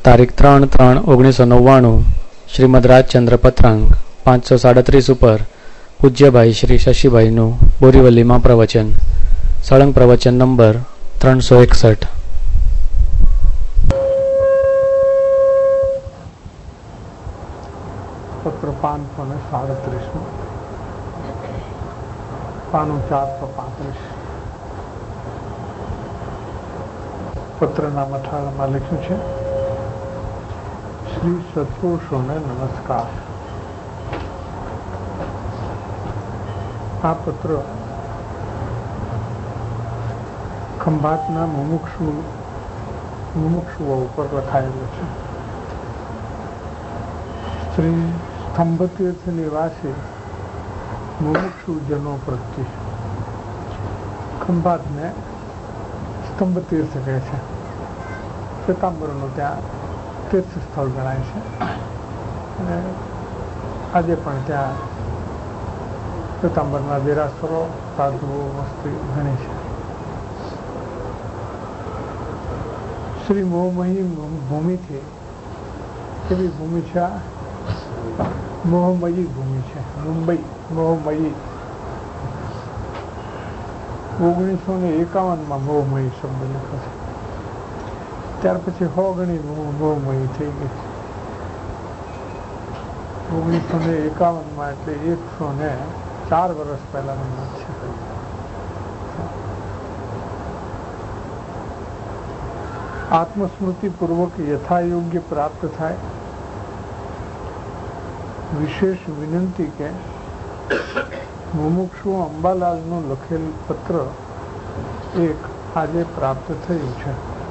તારીખ 3/3/1999 શ્રીમદ રાજચંદ્ર પત્રાંગ 537 ઉપર પૂજ્યભાઈ શ્રી શશીભાઈનું બોરીવલીમાં પ્રવચન. સળંગ પ્રવચન નંબર 361. પત્ર 537 પાનું 435. પત્રના મથાળામાં લખ્યું છે, શ્રી સત્પુરુષોને નમસ્કાર. આ પત્ર ખંભાતના મુમુક્ષુઓ ઉપર લખાયેલો છે. શ્રી સ્તંભતીર્થ નિવાસી મુમુક્ષુજનો પ્રત્યે. ખંભાતને સ્તંભતીર્થ કહે છે. શ્વેતાંબરનું ત્યાં તીર્થ સ્થળ ગણાય છે અને આજે પણ ત્યાં શ્વેતાંબરના દેરાસરો, સાધુઓ વસ્તી ઘણી છે. શ્રી મોહમયી ભૂમિથી એવી ભૂમિ છે, આ મોહમયી ભૂમિ છે. મુંબઈ મોહમયી. 1951 મોહમયી શબ્દ લખ્યો છે. ત્યાર પછી 100 ગણી મોહમયી થઈ ગઈ. 1951 એટલે 104 વર્ષ પહેલાની વાત છે. આત્મસ્મૃતિ પૂર્વક યથાયોગ્ય પ્રાપ્ત થાય. વિશેષ વિનંતી કે મુમુક્ષુ અંબાલાલનું લખેલ પત્ર એક આજે પ્રાપ્ત થયું છે.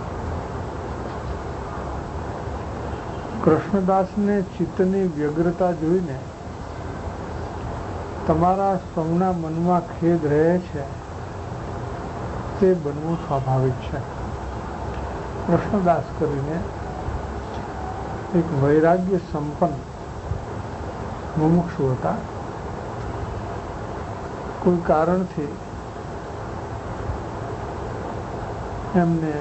કૃષ્ણદાસને ચિત્તની વ્યગ્રતા જોઈને તમારા સૌના મનમાં ખેદ રહે છે, તે બનવું સ્વાભાવિક છે. કૃષ્ણદાસ કરીને એક વૈરાગ્ય સંપન્ન મુમુક્ષુ હતા. કોઈ કારણથી એમને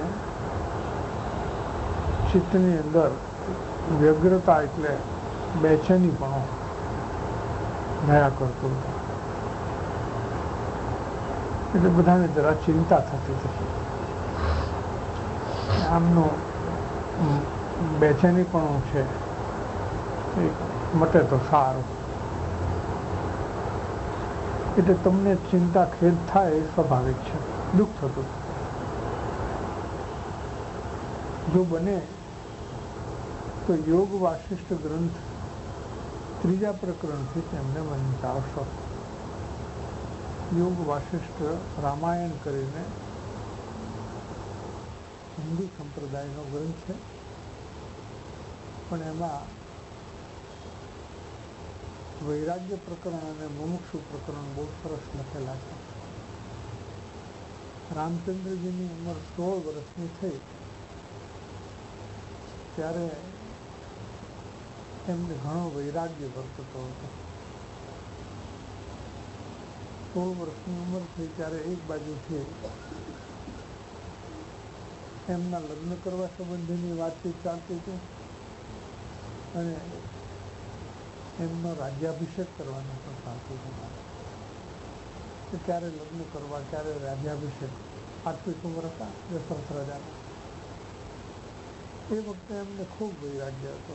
ચિત્તની અંદર વ્યગ્રતા એટલે બેચેની પણ થયા કરતું હતું. એટલે બધાને જરા ચિંતા થતી હતી. આમનું બેચેની પણ છે એ મટે તો સારું. એટલે તમને ચિંતા ખેદ થાય એ સ્વાભાવિક છે. દુઃખ થતું. જો બને તો યોગ વાસિષ્ઠ ગ્રંથ 3જા પ્રકરણથી તેમને મંચાવશો. યોગ વાસિષ્ઠ રામાયણ કરીને હિન્દુ સંપ્રદાયનો ગ્રંથ છે, પણ એમાં વૈરાગ્ય પ્રકરણ અને મુમુક્ષુ પ્રકરણ બહુ સરસ લખેલા છે. રામચંદ્રજીની ઉંમર 16 વર્ષની થઈ ત્યારે એમને ઘણો વૈરાગ્ય વર્તતો હતો. 16 વર્ષની ઉંમર થઈ ત્યારે એક બાજુથી એમના લગ્ન કરવા સંબંધીની વાતચીત ચાલતી હતી અને એમનો રાજ્યાભિષેક કરવાનો પણ ચાલતું હતું. ક્યારે લગ્ન કરવા, ક્યારે રાજ્યાભિષેક. 8મી ઉંમર હતા દશરથ રાજાના. એ વખતે એમને ખૂબ વૈરાગ્ય હતો.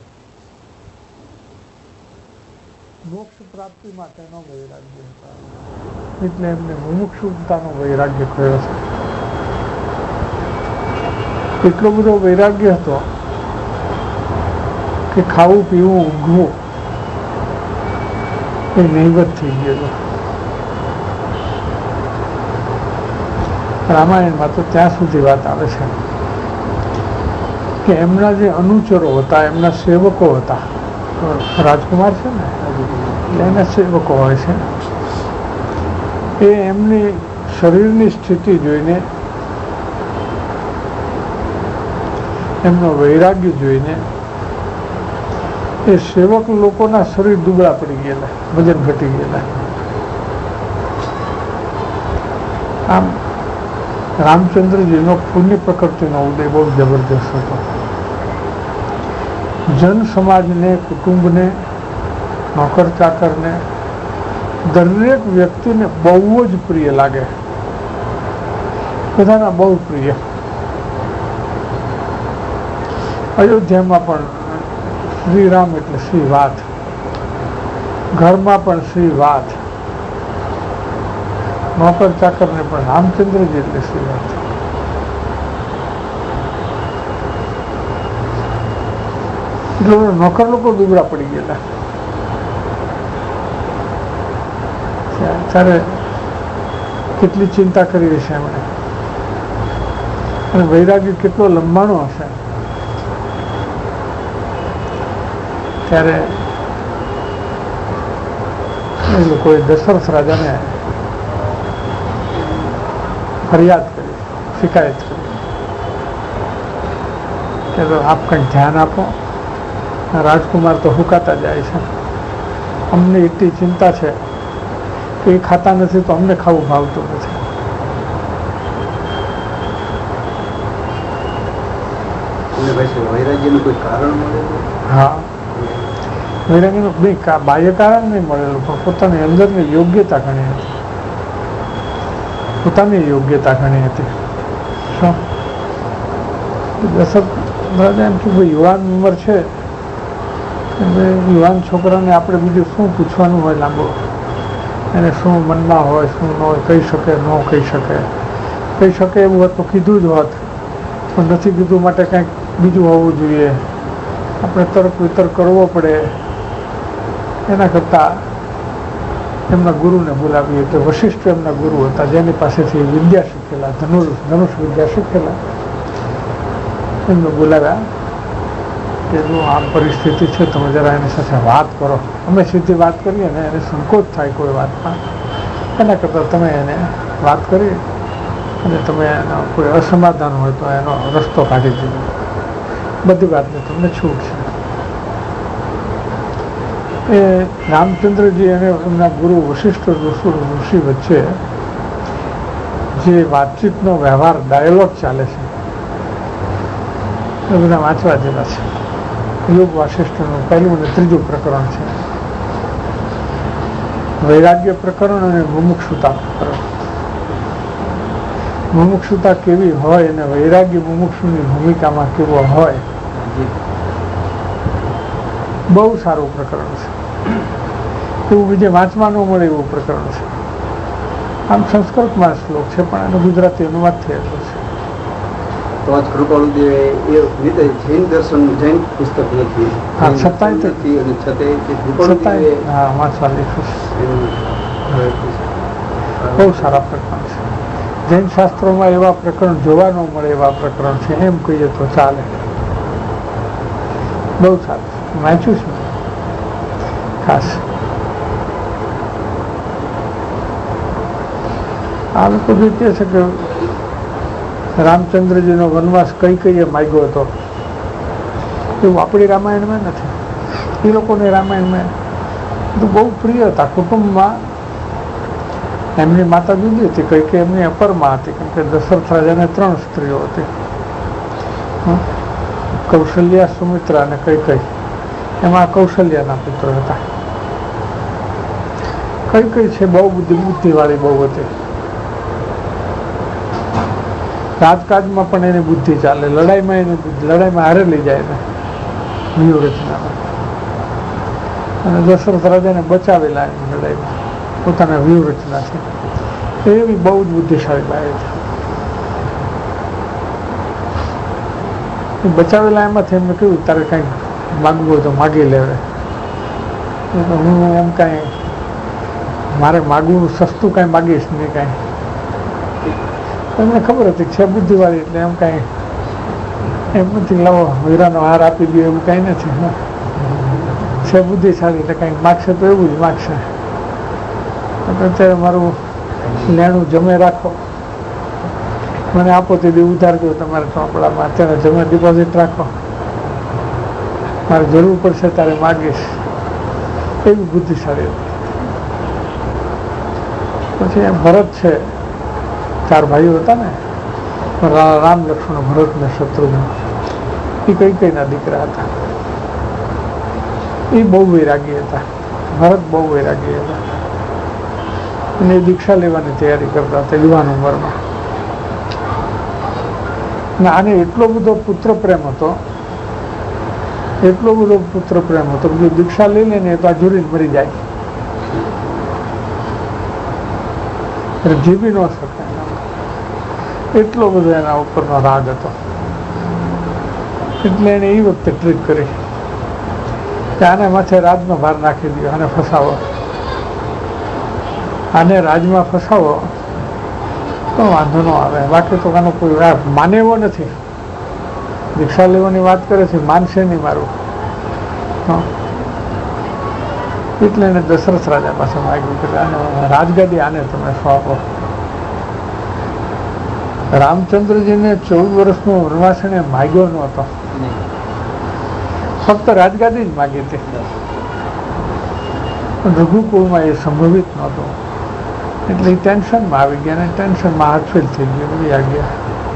મોક્ષ પ્રાપ્તિ માટેનો વૈરાગ્ય હતો. એટલે એમને મુમુક્ષુતાનો વૈરાગ્ય કહ્યો છે. એટલો બધો વૈરાગ્ય હતો કે ખાવું પીવું ઊંઘવું એ નહીવત થઈ ગયેલો. રામાયણમાં તો ત્યાં સુધી વાત આવે છે કે એમના જે અનુચરો હતા, એમના સેવકો હતા, રાજકુમાર છે ને એટલે એના સેવકો હોય છે, એ એમની શરીરની સ્થિતિ જોઈને, એમનો વૈરાગ્ય જોઈને એ સેવક લોકોના શરીર દુબળા પડી ગયેલા, વજન ઘટી ગયેલા. આમ રામચંદ્રજીનો પુણ્ય પ્રકૃતિનો ઉદય બહુ જબરદસ્ત હતો. જન સમાજને, કુટુંબને, નોકર ચાકરને, દરેક વ્યક્તિને બહુ જ પ્રિય લાગે, બધાના બહુ પ્રિય. અયોધ્યામાં પણ શ્રી રામ એટલે શ્રી વાત, ઘરમાં પણ શ્રી વાત, નોકર ચાકરને પણ રામચંદ્રજી એટલે શ્રી વાત. નોકર લોકો દુબળા પડી ગયેલા, ત્યારે કેટલી ચિંતા કરી હશે એમણે, અને વૈરાગ્ય કેટલો લંબાણો હશે. ત્યારે એ લોકોએ દશરથ રાજાને ફરિયાદ કરી, શિકાયત કરી કે આપ કંઈક ધ્યાન આપો, રાજકુમાર તો હુકાતા જાય છે, અમને એટલી ચિંતા છે કે એ ખાતા નથી તો અમને ખાવું ભાવતું નથી. વૈરાગ્યનું કોઈ કારણ મળેલું? હા, વૈરાગ્યનું બાહ્ય કારણ નહીં મળેલું, પણ પોતાની અંદરની યોગ્યતા ઘણી હતી, પોતાની યોગ્યતા ઘણી હતી. શું દશરથ રાજા એમ કે ભાઈ યુવાન ઉંમર છે, યુવાન છોકરાને આપણે બીજું શું પૂછવાનું હોય લાંબો, એને શું મનમાં હોય, શું ન હોય, કહી શકે ન કહી શકે. કહી શકે એવું હોત તો કીધું જ હોત, પણ નથી કીધું માટે કંઈક બીજું હોવું જોઈએ, આપણે તર્ક વિતર્ક કરવો પડે. એના કરતાં એમના ગુરુને બોલાવીએ કે વશિષ્ઠ એમના ગુરુ હતા, જેની પાસેથી વિદ્યા શીખેલા, ધનુષ વિદ્યા શીખેલા, એમને બોલાવ્યા કે જો આમ પરિસ્થિતિ છે, તમે જરા એની સાથે વાત કરો. અમે સીધી વાત કરીએ ને એને સંકોચ થાય કોઈ વાતમાં, એના કરતાં તમે એને વાત કરી અને તમે એનો કોઈ અસમાધાન હોય તો એનો રસ્તો કાઢી દીધો, બધી વાતને તમને છૂટ છે. એ રામચંદ્રજી અને એમના ગુરુ વશિષ્ઠ ઋષિ વચ્ચે જે વાતચીતનો વ્યવહાર, ડાયલોગ ચાલે છે, એ બધા વાંચવા જેવા છે. યોગ વાસિષ્ઠનું પહેલું અને ત્રીજું પ્રકરણ છે, વૈરાગ્ય પ્રકરણ અને મુમુક્ષુતા પ્રકરણ. મુમુક્ષુતા કેવી હોય અને વૈરાગ્ય મુમુક્ષુની ભૂમિકામાં કેવો હોય, બહુ સારું પ્રકરણ છે. એવું બીજે વાંચવા ન મળે એવું પ્રકરણ છે. આમ સંસ્કૃતમાં શ્લોક છે, પણ એનો ગુજરાતી અનુવાદ થયેલો છે. તો આજ કૃપાળુદેવે એ રીતે જૈન દર્શન, જૈન પુસ્તક નથી, હા, છતાંય વાંચવા લખ્યું છે. બહુ સારા પ્રકરણ છે. જૈન શાસ્ત્રોમાં એવા પ્રકરણ જોવા ન મળે એવા પ્રકરણ છે, એમ કહીએ તો ચાલે. બહુ સારું વાંચ્યું છે ખાસ. આ લોકો જે કહે છે કે રામચંદ્રજીનો વનવાસ કઈ માગ્યો હતો, એવું આપણી રામાયણમાં નથી. એ લોકોને રામાયણમાં બહુ પ્રિય હતા. કુટુંબમાં એમની માતા જુદી હતી, કઈ એમની અપરમાં હતી, કેમ કે દશરથ રાજાને 3 સ્ત્રીઓ હતી, કૌશલ્યા, સુમિત્રા અને કઈ. એમાં કૌશલ્યાના પુત્ર હતા. કઈ છે બહુ બુદ્ધિવાળી બહુ હતી. રાજકાજમાં પણ એની બુદ્ધિ ચાલે, લડાઈમાં હારેલી જાય ને વ્યૂહરચનામાં. અને દશરથ રાજાને બચાવેલા એની લડાઈમાં પોતાના વ્યૂહરચનાથી. એવી બહુ જ બુદ્ધિશાળી બાઈ છે. બચાવેલા એમાંથી એમને કહ્યું તારે કંઈક માગવું હોય તો માગી લેવે. હું એમ કાંઈ મારે માગવું સસ્તું કાંઈ માગીશ નહીં કાંઈ. એમને ખબર હતી છે બુદ્ધિવાળી, એટલે એમ કાંઈ એમ નથી લાવો હીરાનો હાર આપી દો એવું કાંઈ નથી. છે બુદ્ધિશાળી એટલે કંઈક માગશે તો એવું જ માગશે. અત્યારે મારું લેણું જમે રાખો, મને આપો તે દી ઉધાર દો તમારે ચોપડામાં, અત્યારે જમે ડિપોઝિટ રાખો, મારે જરૂર પડશે ત્યારે માગીશ. એવી બુદ્ધિશાળી હતી. પછી એમ ભરત છે, 4 ભાઈઓ હતા ને, રામ, લક્ષ્મણ, ભરત ને શત્રુઘ્ન. એ કઈના દીકરા હતા. એ બહુ વૈરાગી હતા. ભરત બહુ વૈરાગી હતા અને એ દીક્ષા લેવાની તૈયારી કરતા હતા યુવાન ઉંમરમાં. અને આને એટલો બધો પુત્ર પ્રેમ હતો, એટલો બધો પુત્ર પ્રેમ હતો કે દીક્ષા લઈ લે ને તો આ ઝૂરીને મરી જાય, જીવી ન શકે. એટલો બધો એના ઉપરનો રાગ હતો. એટલે એને એ વખતે ટ્રીક કરી કે આને માથે રાજનો ભાર નાખી દો, આને ફસાવો, આને રાજમાં ફસાવો તો વાંધો ન આવે. બાકી તો આનો કોઈ માને એવો નથી. દીક્ષા લેવાની વાત કરે છે, માનશે નહીં મારું. એટલે એને દશરથ રાજા પાસે માગ્યું કે આને રાજગાદી આને તમે સોંપો. રામચંદ્રજીને 14 વર્ષનો વનવાસ એને માગ્યો નહોતો, ફક્ત રાજગાદી જ માગી હતી. રઘુકુળમાં એ સંભવિત નહોતું એટલે એ ટેન્શનમાં આવી ગયા અને ટેન્શનમાં હાથફેલ થઈ ગયો, બધી ગયા.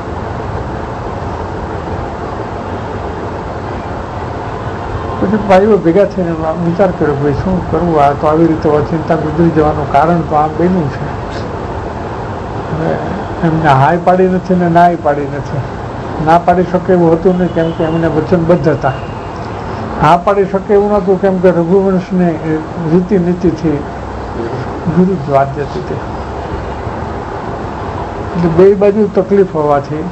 પછી ભાઈઓ ભેગા થઈને વિચાર કર્યો ભાઈ શું કરવું, આ તો આવી રીતે ચિંતા ગુજરી જવાનું કારણ તો આમ બન્યું છે. હવે એમને હાય પાડી નથી ને ના પાડી નથી. ના પાડી શકે એવું હતું નહીં, કેમ કે એમને વચનબદ્ધ હતા. હા પાડી શકે એવું નહોતું, કેમ કે રઘુવંશને રીતિ નીતિથી વિરુદ્ધ વાત જતી હતી. એટલે બે બાજુ તકલીફ હોવાથી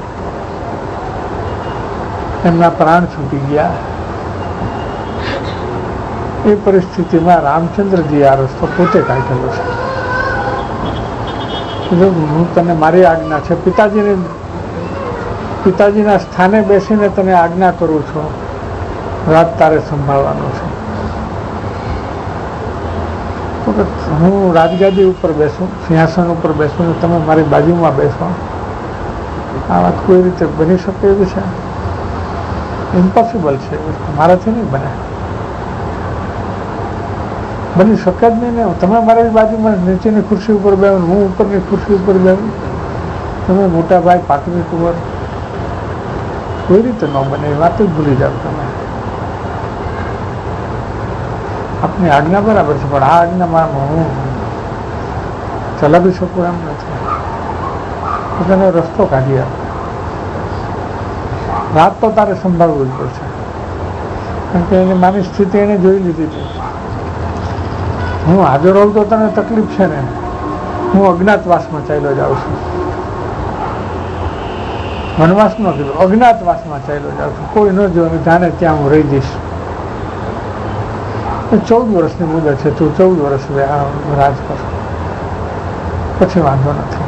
એમના પ્રાણ છૂટી ગયા. એ પરિસ્થિતિમાં રામચંદ્રજી આ રસ્તો પોતે કાઢેલો છે. હું તને મારી આજ્ઞા છે, પિતાજીના સ્થાને બેસીને તને આજ્ઞા કરું છું, રાત તારે સંભાળવાનો છે. હું રાજગાદી ઉપર બેસું, સિંહાસન ઉપર બેસું ને તમે મારી બાજુમાં બેસો, આ વાત કોઈ રીતે બની શકે એવી છે? ઇમ્પોસિબલ છે, મારાથી નહીં બને, બની શકે જ નહીં ને. તમે મારી બાજુમાં નીચેની ખુરશી ઉપર બેહો, હું ઉપરની ખુરશી ઉપર બેહું, તમે મોટા ભાઈ પાકની કુંવર, કોઈ રીતે ન બને. એ વાત જ ભૂલી જાઓ તમે. આપની આજ્ઞા બરાબર છે, પણ આ આજ્ઞામાં હું ચલાવી શકું એમ નથી. તેને રસ્તો કાઢી આપો. રાત તો તારે સંભાળવું જ પડશે, કારણ કે એની મારી સ્થિતિ એને જોઈ લીધી હતી. હું હાજર હોઉં તો તને તકલીફ છે ને, હું અજ્ઞાતવાસમાં ચાલ્યો જાઉં છું. વનવાસ ન કીધું, અજ્ઞાતવાસમાં ચાલ્યો જાઉં છું. કોઈ ન જોવાનું, જાણે ત્યાં હું રહી જઈશ. 14 વર્ષની મુદત છે, તું 14 વર્ષ રાજ કર, પછી વાંધો નથી.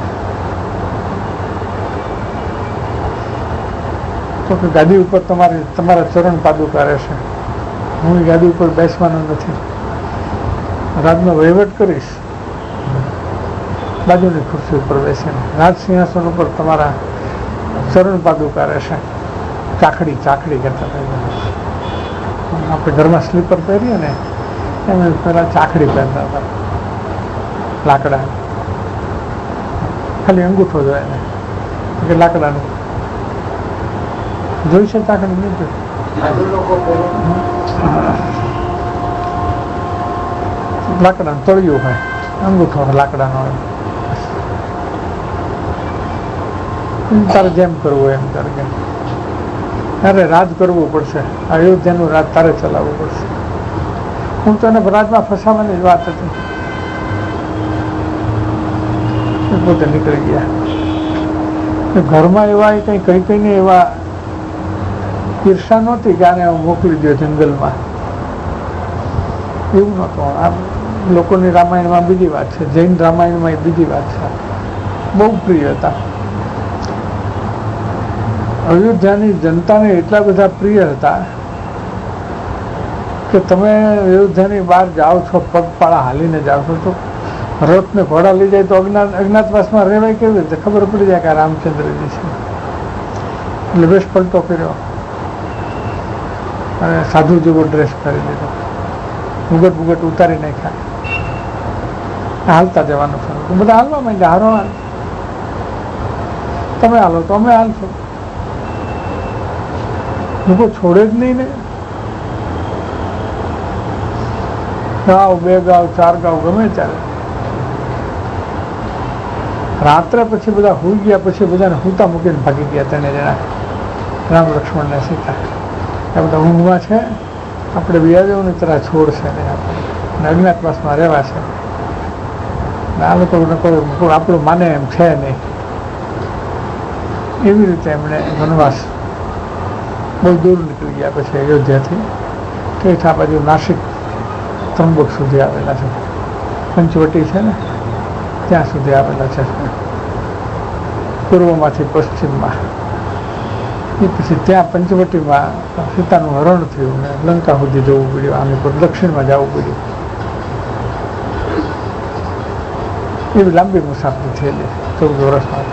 તો કે ગાદી ઉપર તમારા ચરણ પાદુકા રહેશે, હું ગાદી ઉપર બેસવાનો નથી, રાજનો વહીવટ કરીશ. બાજુની ખુરશી ઉપર બેસીને રાજ સિંહાસન ઉપર તમારા ચરણ પાદુકા રહેશે. ચાકડી કહેતા આપણે ઘરમાં સ્લીપર પહેરીએ ને એમ પેલા ચાકડી પહેરતા હતા, લાકડા, ખાલી અંગૂઠો જોઈએ ને કે લાકડાનું જોઈ છે, ચાકડી નહીં જોઈ. લાકડાનું તળિયું હોય, અંગૂઠો લાકડાનો હોય. તારે જેમ કરવું એમ તારે કે તારે રાજ કરવું પડશે, અયોધ્યાનું રાજ તારે ચલાવવું પડશે. હું તો એને રાજમાં ફસાવાની જ વાત હતી. પોતે નીકળી ગયા. ઘરમાં એવા કંઈ કઈને એવા ઈર્ષા નહોતી કે આને મોકલી દો જંગલમાં, એવું નહોતું. આ લોકોની રામાયણમાં બીજી વાત છે, જૈન રામાયણમાં એ બીજી વાત છે. બહુ પ્રિય હતા. અયોધ્યાની જનતાને એટલા બધા પ્રિય હતા કે તમે અયોધ્યાની બહાર જાઓ છો, પગપાળા હાલીને જાઓ છો, તો રથને ઘોડા લઈ જાય તો અજ્ઞાતવાસમાં રહેવાય કેવી રીતે? ખબર પડી જાય કે આ રામચંદ્રજી છે. એટલે વેશ પલટો કર્યો અને સાધુ જેવો ડ્રેસ પહેરી લીધો, મુગટ ઉતારી નાખ્યા, હાલતા જવાનું શરૂ. બધા હાલવા માંડ્યા, હારો હાલ, તમે હાલો તો અમે હાલશો. લોકો છોડે જ નહીં ને. ગાવ, 2 ગાવ, 4 ગાવ ગમે ત્યારે રાત્રે પછી બધા હુઈ ગયા, પછી બધાને હુતા મૂકીને ભાગી ગયા 3 જણા, રામ, લક્ષ્મણ ને સીતા. એ બધા ઊંઘમાં છે, આપણે વ્યાજોની તરહ છોડશે ને આપણે અજ્ઞાતવાસમાં રહેવા છે. આ લોકો આપણું માને એમ છે નહીં. એવી રીતે એમણે વનવાસ બહુ દૂર નીકળી ગયા. પછી અયોધ્યાથી ઠેઠ આ બાજુ નાસિક, ત્રંબક સુધી આવેલા છે, પંચવટી છે ને ત્યાં સુધી આવેલા છે, પૂર્વમાંથી પશ્ચિમમાં. એ પછી ત્યાં પંચવટીમાં સીતાનું હરણ થયું ને લંકા સુધી જવું પડ્યું, આને પર દક્ષિણમાં જવું પડ્યું. એવી લાંબી મુસાફરી થયેલી 14 વર્ષમાં.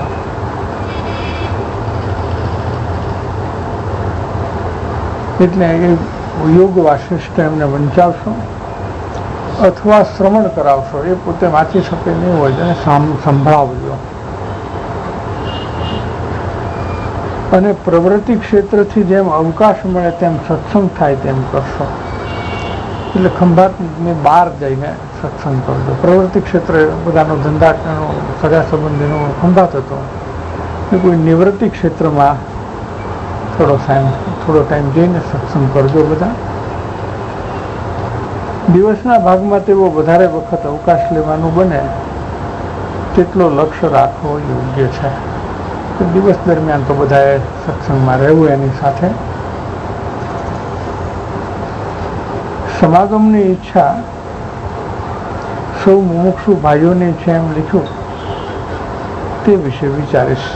એટલે એ યોગ વાસિષ્ઠ એમને વંચાવશો અથવા શ્રવણ કરાવશો, એ પોતે વાંચી શકે નહીં હોય એને સંભળાવજો. અને પ્રવૃત્તિ ક્ષેત્રથી જેમ અવકાશ મળે તેમ સત્સંગ થાય તેમ કરશો. એટલે ખંભાતની બહાર જઈને સત્સંગ કરજો. પ્રવૃત્તિ ક્ષેત્ર બધાનો ધંધાનો, સગા સંબંધીનો ખંભાત હતો. એ કોઈ નિવૃત્તિ ક્ષેત્રમાં થોડો ટાઈમ જઈને સત્સંગ કરજો. બધા દિવસના ભાગમાં તેવો વધારે વખત અવકાશ લેવાનું બને તેટલો લક્ષ્ય રાખવો યોગ્ય છે. દિવસ દરમિયાન તો બધાએ સત્સંગમાં રહેવું. એની સાથે સમાગમની ઈચ્છા સૌ મુમુક્ષુ ભાઈઓને છે એમ લખ્યું, તે વિશે વિચારીશ.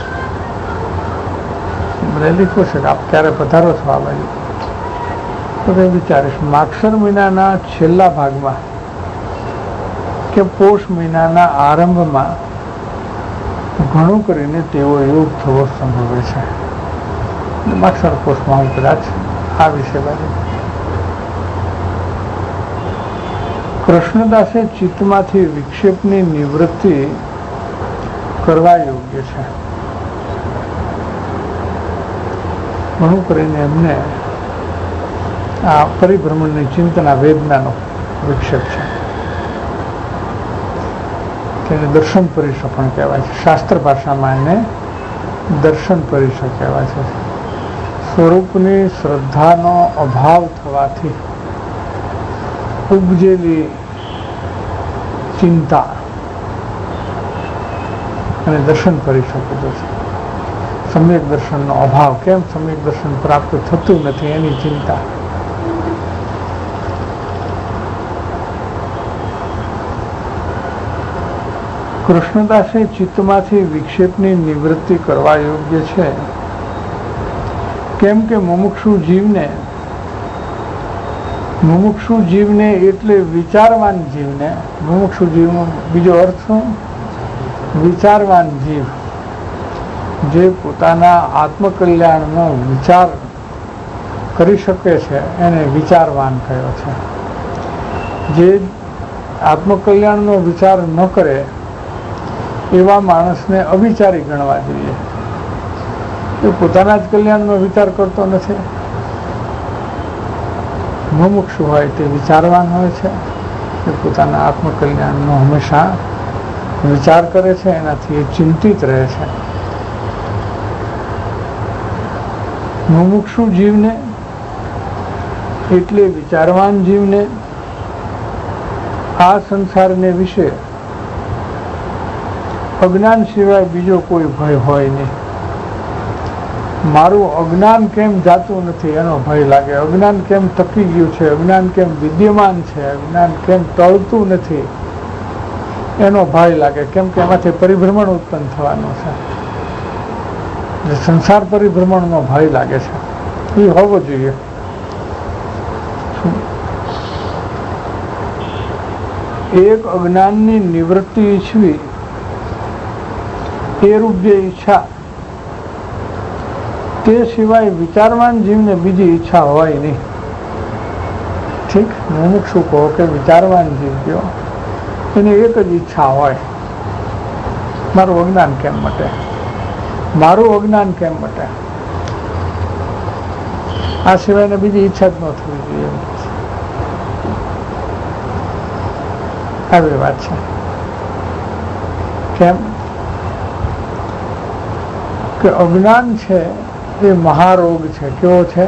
બધા લખ્યું છે કે આપ ક્યારે પધારો છો આ બાજુ, તો તે વિચારીશ. માગસર મહિનાના છેલ્લા ભાગમાં કે પોષ મહિનાના આરંભમાં ઘણું કરીને તેવો યોગ થવો સંભવે છે. માગસર પોષમાં હું કદાચ આ વિશે બાજુ. કૃષ્ણદાસે ચિત્તમાંથી વિક્ષેપની નિવૃત્તિ કરવા યોગ્ય છે. ઘણું કરીને એમને આ પરિભ્રમણની ચિંતના વેદનાનો વિક્ષેપ છે. તેને દર્શન પરિષદ પણ કહેવાય છે. શાસ્ત્ર ભાષામાં એને દર્શન પરિષદ કહેવાય છે. સ્વરૂપની શ્રદ્ધાનો અભાવ થવાથી ઉપજેલી ચિંતા અને દર્શન પરિષદ કીધું છે. સમ્યક દર્શનનો અભાવ, કેમ સમ્યક દર્શન પ્રાપ્ત થતું નથી એની ચિંતા. કૃષ્ણદાસે ચિત્તમાંથી વિક્ષેપની નિવૃત્તિ કરવા યોગ્ય છે. કેમ કે મુમુક્ષુ જીવને એટલે વિચારવાન જીવને, મુમુક્ષુ જીવનો બીજો અર્થ શું? વિચારવાન જીવ, જે પોતાના આત્મકલ્યાણનો વિચાર કરી શકે છે એને વિચારવાન કહ્યો છે. જે આત્મકલ્યાણનો વિચાર ન કરે એવા માણસને અવિચારી ગણવા જોઈએ. એ પોતાના જ કલ્યાણનો વિચાર કરતો નથી. મુમુક્ષુ હોય તે વિચારવાન હોય છે, એ પોતાના આત્મકલ્યાણનો હંમેશા વિચાર કરે છે, એનાથી એ ચિંતિત રહે છે. મુમુક્ષુ જીવને એટલે વિચારવાન જીવને આ સંસારને વિશે અજ્ઞાન સિવાય બીજો કોઈ ભય હોય નહીં. મારું અજ્ઞાન કેમ જાતું નથી એનો ભય લાગે, અજ્ઞાન કેમ ટકી ગયું છે, અજ્ઞાન કેમ વિદ્યમાન છે, અજ્ઞાન કેમ ટળતું નથી એનો ભય લાગે. કેમ કે એમાંથી પરિભ્રમણ ઉત્પન્ન થવાનું છે. જે સંસાર પરિભ્રમણનો ભય લાગે છે એ હોવો જોઈએ. એક અજ્ઞાનની નિવૃત્તિ ઈચ્છવી એ રૂપ જે ઈચ્છા, તે સિવાય વિચારવાન જીવને બીજી ઈચ્છા હોય નહીં. ઠીક, મુમુક્ષુ કહો કે વિચારવાન જીવ જો, એને એક જ ઈચ્છા હોય, મારું અજ્ઞાન કેમ મટે, મારું અજ્ઞાન કેમ મટે. આ સિવાયને બીજી ઈચ્છા જ ન થવી જોઈએ. આવી વાત છે. કેમ કે અજ્ઞાન છે એ મહારોગ છે. કેવો છે?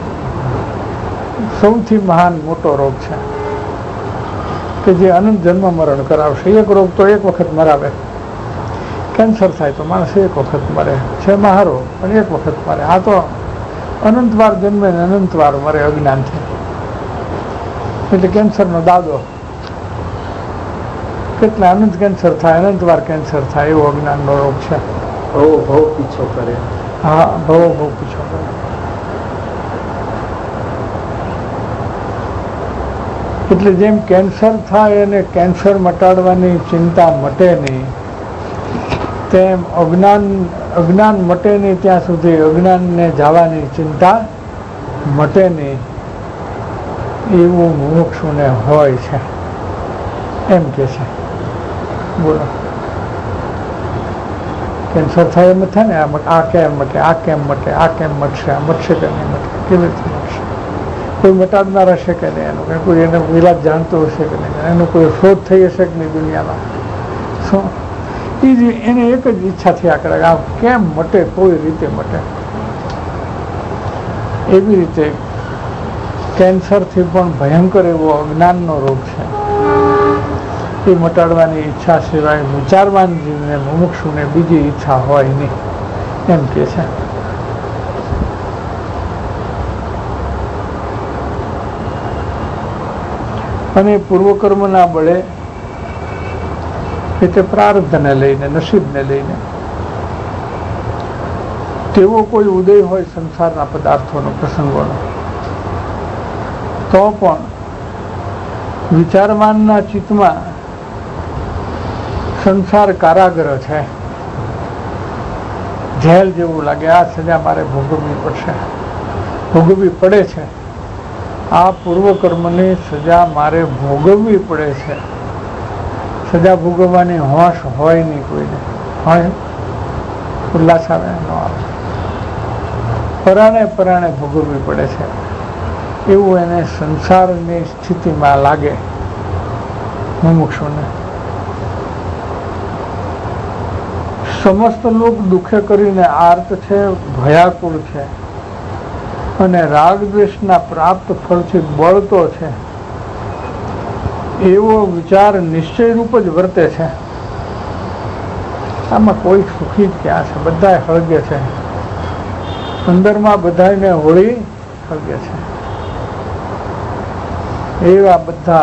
સૌથી મહાન મોટો રોગ છે કે જે અનંત જન્મ મરણ કરાવશે. એક રોગ તો એક વખત મરાવે. કેન્સર થાય તો માણસ એક વખત મરે છે, મહારોગ, પણ એક વખત મરે. આ તો અનંત વાર જન્મે ને અનંત વાર મરે અજ્ઞાનથી. એટલે કેન્સરનો દાદો, કેટલા અનંત કેન્સર થાય, અનંત વાર કેન્સર થાય, એવો અજ્ઞાનનો રોગ છે. ભવ પીછો કરે. હા, ભવ પીછો કરે. એટલે જેમ કેન્સર થાય અને કેન્સર મટાડવાની ચિંતા મટે નહીં, તેમ અજ્ઞાન મટે નહીં ત્યાં સુધી અજ્ઞાનને જવાની ચિંતા મટે નહીં, એવું મુમુક્ષુને હોય છે, એમ કે છે. બોલો, કેન્સર થાય એમ થાય ને, આ કેમ મટે, આ કેમ મટે, આ કેમ મટશે, આ મટશે કે નહીં મટે, કેવી રીતે મટશે? કોઈ મટાડનાર હશે કે નહીં એનું, કોઈ એને ઇલાજ જાણતો હશે કે નહીં, એનું કોઈ શોધ થઈ હશે કે નહીં દુનિયામાં? શું એને એક જ ઈચ્છા થયા કરે, આ કેમ મટે, કોઈ રીતે મટે. એવી રીતે કેન્સરથી પણ ભયંકર એવો અજ્ઞાનનો રોગ છે. એ મટાડવાની ઈચ્છા સિવાય વિચારવાન જીવને, મુમુક્ષુને બીજી ઈચ્છા હોય નહીં, એમ કે છે. અને પૂર્વકર્મના બળે, એટલે પ્રારબ્ધને લઈને, નસીબને લઈને તેવો કોઈ ઉદય હોય સંસારના પદાર્થોનો, પ્રસંગોનો, તો પણ વિચારવાનના ચિત્તમાં સંસાર કારાગૃહ છે, જેલ જેવું લાગે. આ સજા મારે ભોગવવી પડશે, ભોગવવી પડે છે. આ પૂર્વકર્મની સજા મારે ભોગવવી પડે છે. સજા ભોગવવાની હોશ હોય નહીં કોઈને. હોય? ઉલ્લાસ આવે ન આવે? પરાણે ભોગવવી પડે છે, એવું એને સંસારની સ્થિતિમાં લાગે મુમુક્ષુને. સમસ્ત લોક દુઃખે કરીને આર્ત છે, ભયાકુળ છે, અને રાગ દ્વેષના પ્રાપ્ત ફળથી બળતો છે, એવો વિચાર નિશ્ચય રૂપ જ વર્તે છે. આમાં કોઈ સુખી જ ક્યાં છે? બધા હળગે છે, અંદરમાં બધાને હોળી હળગે છે. એવા બધા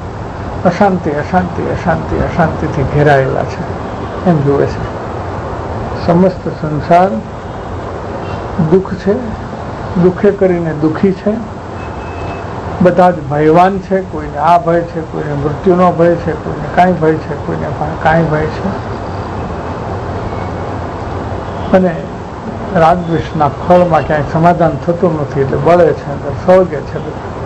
અશાંતિથી ઘેરાયેલા છે, એમ જુએ છે. સમસ્ત સંસાર દુઃખ છે, દુઃખે કરીને દુઃખી છે, બધા જ ભયવાન છે. કોઈને આ ભય છે, કોઈને મૃત્યુનો ભય છે, કોઈને કાંઈ ભય છે, કોઈને કાંઈ ભય છે. અને રાગદ્વેષના ફળમાં ક્યાંય સમાધાન થતું નથી, એટલે બળે છે, સળગે છે.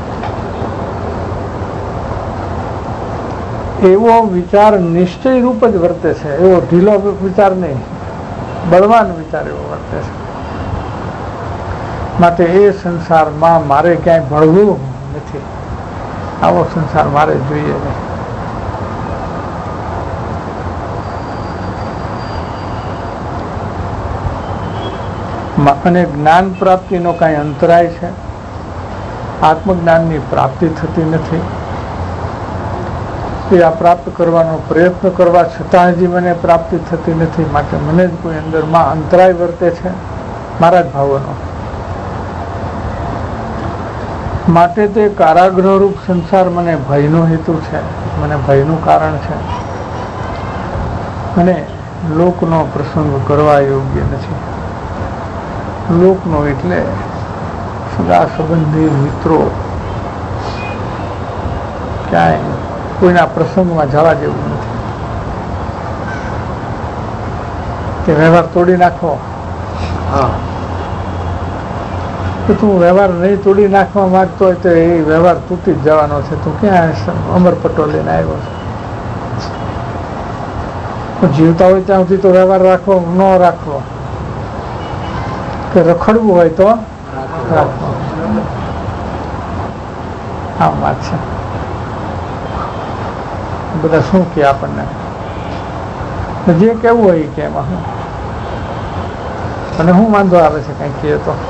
એવો વિચાર નિશ્ચય રૂપ જ વર્તે છે, એવો ઢીલો વિચાર નહીં, બળવાન વિચાર એવો વર્તે છે. માટે એ સંસારમાં મારે ક્યાંય ભળવું નથી, આવો સંસાર મારે જોઈએ નહીં. અને જ્ઞાન પ્રાપ્તિનો કાંઈ અંતરાય છે? આત્મજ્ઞાનની પ્રાપ્તિ થતી નથી. એ આ પ્રાપ્ત કરવાનો પ્રયત્ન કરવા છતાં હજી મને પ્રાપ્તિ થતી નથી. માટે મને જ કોઈ અંદરમાં અંતરાય વર્તે છે, મારા જ ભાવોનો. માટે તે કારાગૃહરૂપ સંસાર મને ભયનો હેતુ છે, મને ભયનું કારણ છે, અને લોકનો પ્રસંગ કરવા યોગ્ય નથી. લોકનો એટલે સગા સંબંધી, મિત્રો, ક્યાંય કોઈના પ્રસંગમાં જવા જેવું નથી. તે વ્યવહાર તોડી નાખો, તો તું વ્યવહાર નહીં તોડી નાખવા માંગતો હોય તો એ વ્યવહાર તૂટી જ જવાનો છે. તું ક્યાં અમરપટ્ટો લઈને આવ્યો છે? જીવતા હોય ત્યાં સુધી તો વ્યવહાર રાખવો, ન રાખવો, કે રખડવું હોય તો રાખવો. આ વાત છે. બધા શું કે આપણને જે કેવું હોય કે એમાં શું અને શું વાંધો આવે છે કંઈક કહે તો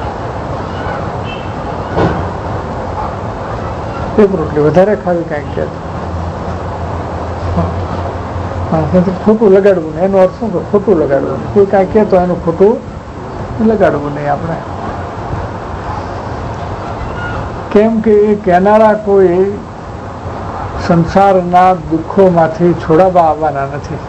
એક રોટલી વધારે ખાવી કંઈક કે ખોટું લગાડવું નહીં. એનો અર્થ શું કે ખોટું લગાડવું નહીં. કોઈ કાંઈ કહે તો એનું ખોટું લગાડવું નહીં આપણે. કેમ કે એ કહેનારા કોઈ સંસારના દુઃખોમાંથી છોડાવવા આવવાના નથી.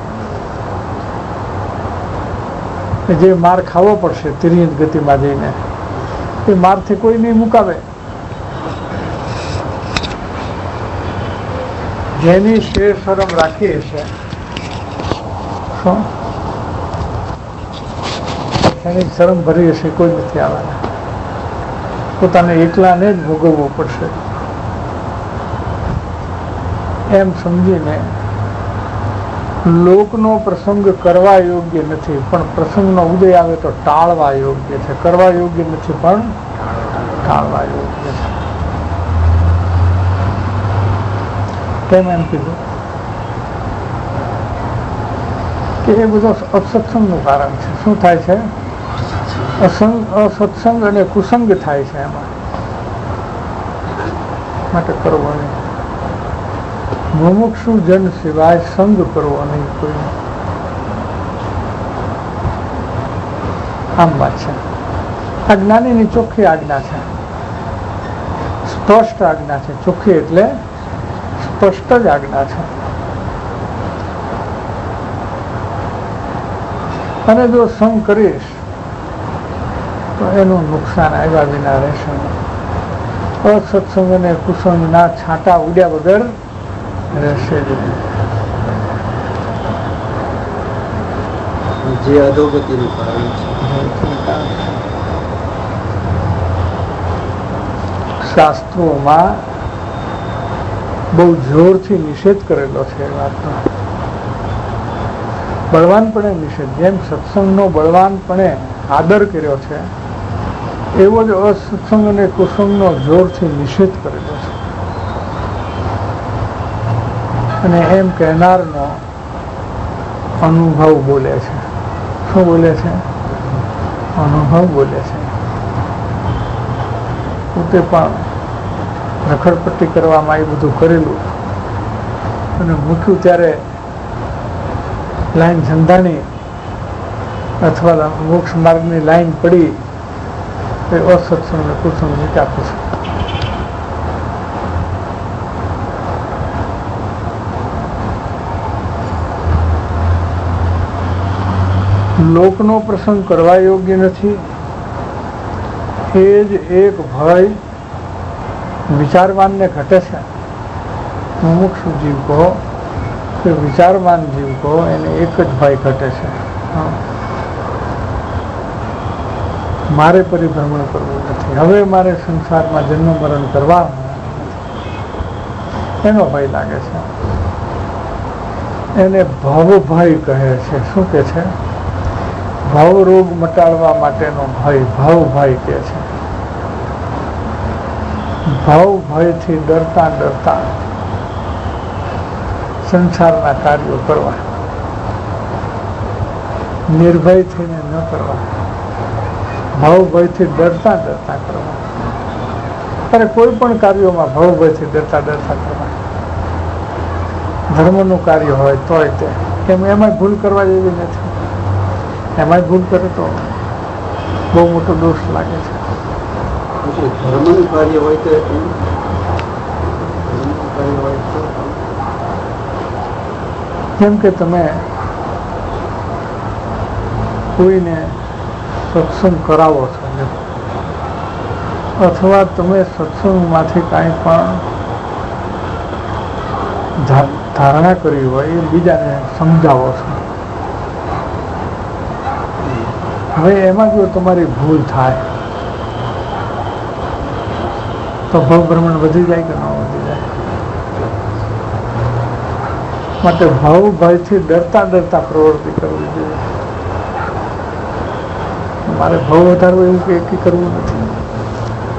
જે માર ખાવો પડશે તિર્યંત ગતિમાં જઈને એ મારથી કોઈ નહીં મુકાવે. જેની શેર શરમ રાખી હશે એની શરમ ભરી હશે કોઈ નથી આવવાના. પોતાને એકલાને જ ભોગવવું પડશે એમ સમજીને લોકનો પ્રસંગ કરવા યોગ્ય નથી પણ પ્રસંગનો ઉદય આવે તો ટાળવા યોગ્ય છે. કરવા યોગ્ય નથી પણ ટાળવા યોગ્ય છે. કેમ એમ કીધું કે એ બધો અસત્સંગનું કારણ છે. શું થાય છે? અસત્સંગ અને કુસંગ થાય છે એમાં. માટે કરવો નહીં. મુમુક્ષુ જન સિવાય સંગ કરવો નહીં કોઈ. આમ વાત છે. આ જ્ઞાનીની ચોખ્ખી આજ્ઞા છે. સ્પષ્ટ આજ્ઞા છે. ચોખ્ખી એટલે સ્પષ્ટ જ આજ્ઞા છે. અને જો સંગ કરીશ તો એનું નુકસાન આવ્યા વિના રહેશે. અસત્સંગ અને કુસંગના છાંટા ઉડ્યા વગર રહેશે જ નહીં. જે અધોગતિનું કારણ છે. શાસ્ત્રોમાં બહુ જોરથી નિષેધ કરેલો છે એ વાતનો. બળવાનપણે નિષેધ. જેમ સત્સંગનો બળવાનપણે આદર કર્યો છે એવો જ અસત્સંગ અને કુસંગનો જોરથી નિષેધ કરેલો છે. અને એમ કહેનારનો અનુભવ બોલે છે. શું બોલે છે? અનુભવ બોલે છે. પોતે પણ રખડપટ્ટી કરવામાં એ બધું કરેલું અને મૂક્યું ત્યારે લાઈન સંધાણી અથવા મોક્ષ માર્ગની લાઈન પડી એ અસત્સંગ અને કુસંગ વિચારતું છે. લોકનો પ્રસંગ કરવા યોગ્ય નથી. એ જ એક ભય વિચારવાનને ઘટે છે. મુમુક્ષુ જીવ કહો કે વિચારવાન જીવ કહો એને એક જ ભય ઘટે છે. મારે પરિભ્રમણ કરવું નથી. હવે મારે સંસારમાં જન્મ મરણ કરવા એનો ભય લાગે છે. એને ભવભય કહે છે. શું કે છે? ભવ રોગ મટાડવા માટેનો ભય ભવભય કહે છે. ભવભયથી ડરતા ડરતા સંસારના કાર્યો કરવા, નિર્ભય થઈને ન કરવા, ભવભયથી ડરતા ડરતા કરવા. અને કોઈ પણ કાર્યોમાં ભવભયથી ડરતા ડરતા કરવા. ધર્મનું કાર્ય હોય તોય તે કેમ એમાં ભૂલ કરવા જેવી નથી. એમાં ભૂલ કરે તો બહુ મોટો દોષ લાગે છે. ધર્મનું કાર્ય હોય તો જેમ કે તમે કોઈને સત્સંગ કરાવો છો અથવા તમે સત્સંગમાંથી કાંઈ પણ ધારણા કરી હોય એ બીજાને સમજાવો છો. હવે એમાં જો તમારી ભૂલ થાય તો ભવભ્રમણ વધી જાય કે ન વધી જાય? માટે ભવભયથી ડરતા ડરતા પ્રવૃત્તિ કરવી જોઈએ. મારે ભવ વધારવો એવું કે એકી કરવું નથી.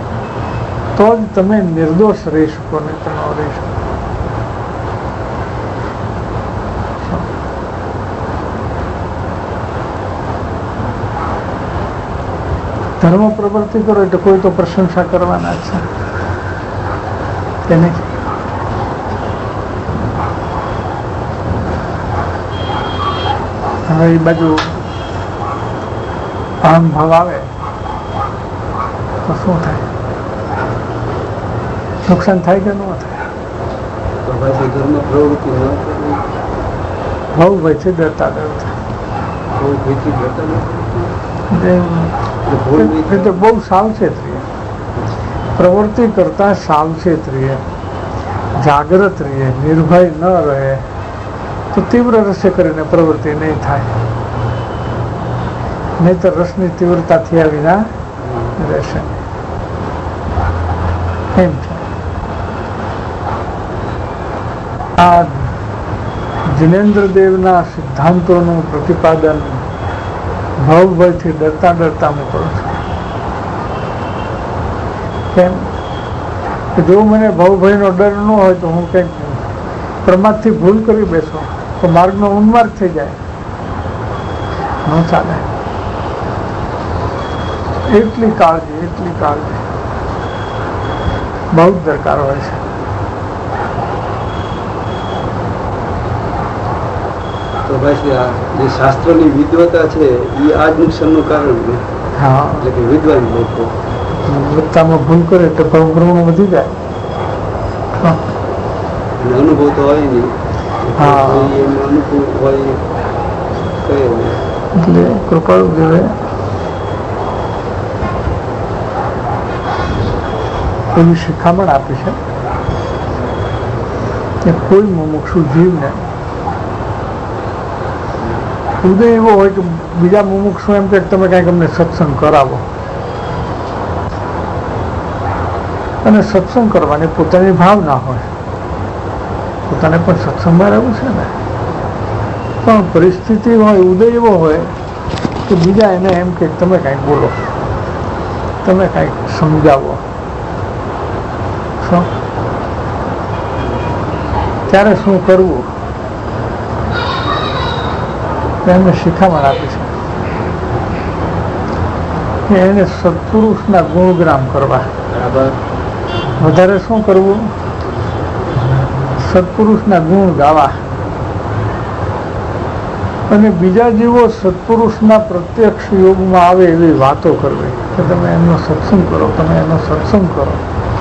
તો જ તમે નિર્દોષ રહી શકો, નહીં તો ન રહી શકો. ધર્મ પ્રવૃત્તિ કરો એટલે કોઈ તો પ્રશંસા કરવાના છે કે નહીં? હવે એ બાજુ અહમ ભાવ આવે તો શું થાય? નુકસાન થાય કે ન થાય? તો ભાઈ ધર્મ પ્રવૃત્તિ ન કરવી, બહુ ભયથી ડરતા ડરતા બહુ ભીથી ડરતા એ તો બહુ સાવચેત રહીએ, પ્રવૃત્તિ કરતા સાવચેત રહીએ, જાગ્રત રહીએ, નિર્ભય ન રહે તો તીવ્ર રસે કરીને પ્રવૃત્તિ નહીં થાય. નહીં તો રસની તીવ્રતા થયા વિના રહેશે એમ છે. આ જિનેન્દ્ર દેવના સિદ્ધાંતોનું પ્રતિપાદન ભાવભયથી ડરતા ડરતા હું કરું છું. કેમ કે જો મને ભાવભયનો ડર ન હોય તો હું કંઈક પ્રમાદથી ભૂલ કરી બેસો તો માર્ગનો ઉન્માર્ગ થઈ જાય, ન ચાલે. એટલી કાળજી બહુ જ દરકાર હોય છે. તો ભાઈ આ જે શાસ્ત્રોની વિદ્વતા છે એ આ જ નુકસાનનું કારણ છે. હા, એટલે કે વિદ્વાન લોકો વિદ્વતામાં ભૂલ કરે તો પ્રમાણ વધી જાય. અને અનુભવ તો હોય નહીં. હા, એનો અનુભવ હોય કયો એટલે કૃપાળુ દેવે એવી શિખામણ આપી છે કે કોઈ મુમુક્ષુ જીવને ઉદય એવો હોય કે બીજા મુમુક્ષુ એમ કે તમે કંઈક અમને સત્સંગ કરાવો, અને સત્સંગ કરવાની પોતાની ભાવના હોય, પોતાને પણ સત્સંગમાં રહેવું છે ને, પણ પરિસ્થિતિ હોય, ઉદય એવો હોય કે બીજા એને એમ કે તમે કંઈક બોલો, તમે કંઈક સમજાવો, ત્યારે શું કરવું એમને શિખામણ આપી છે કે એને સત્પુરુષના ગુણગ્રામ કરવા. વધારે શું કરવું? સત્પુરુષના ગુણ ગાવા, અને બીજા જીવો સત્પુરુષના પ્રત્યક્ષ યોગમાં આવે એવી વાતો કરવી કે તમે એમનો સત્સંગ કરો, તમે એનો સત્સંગ કરો.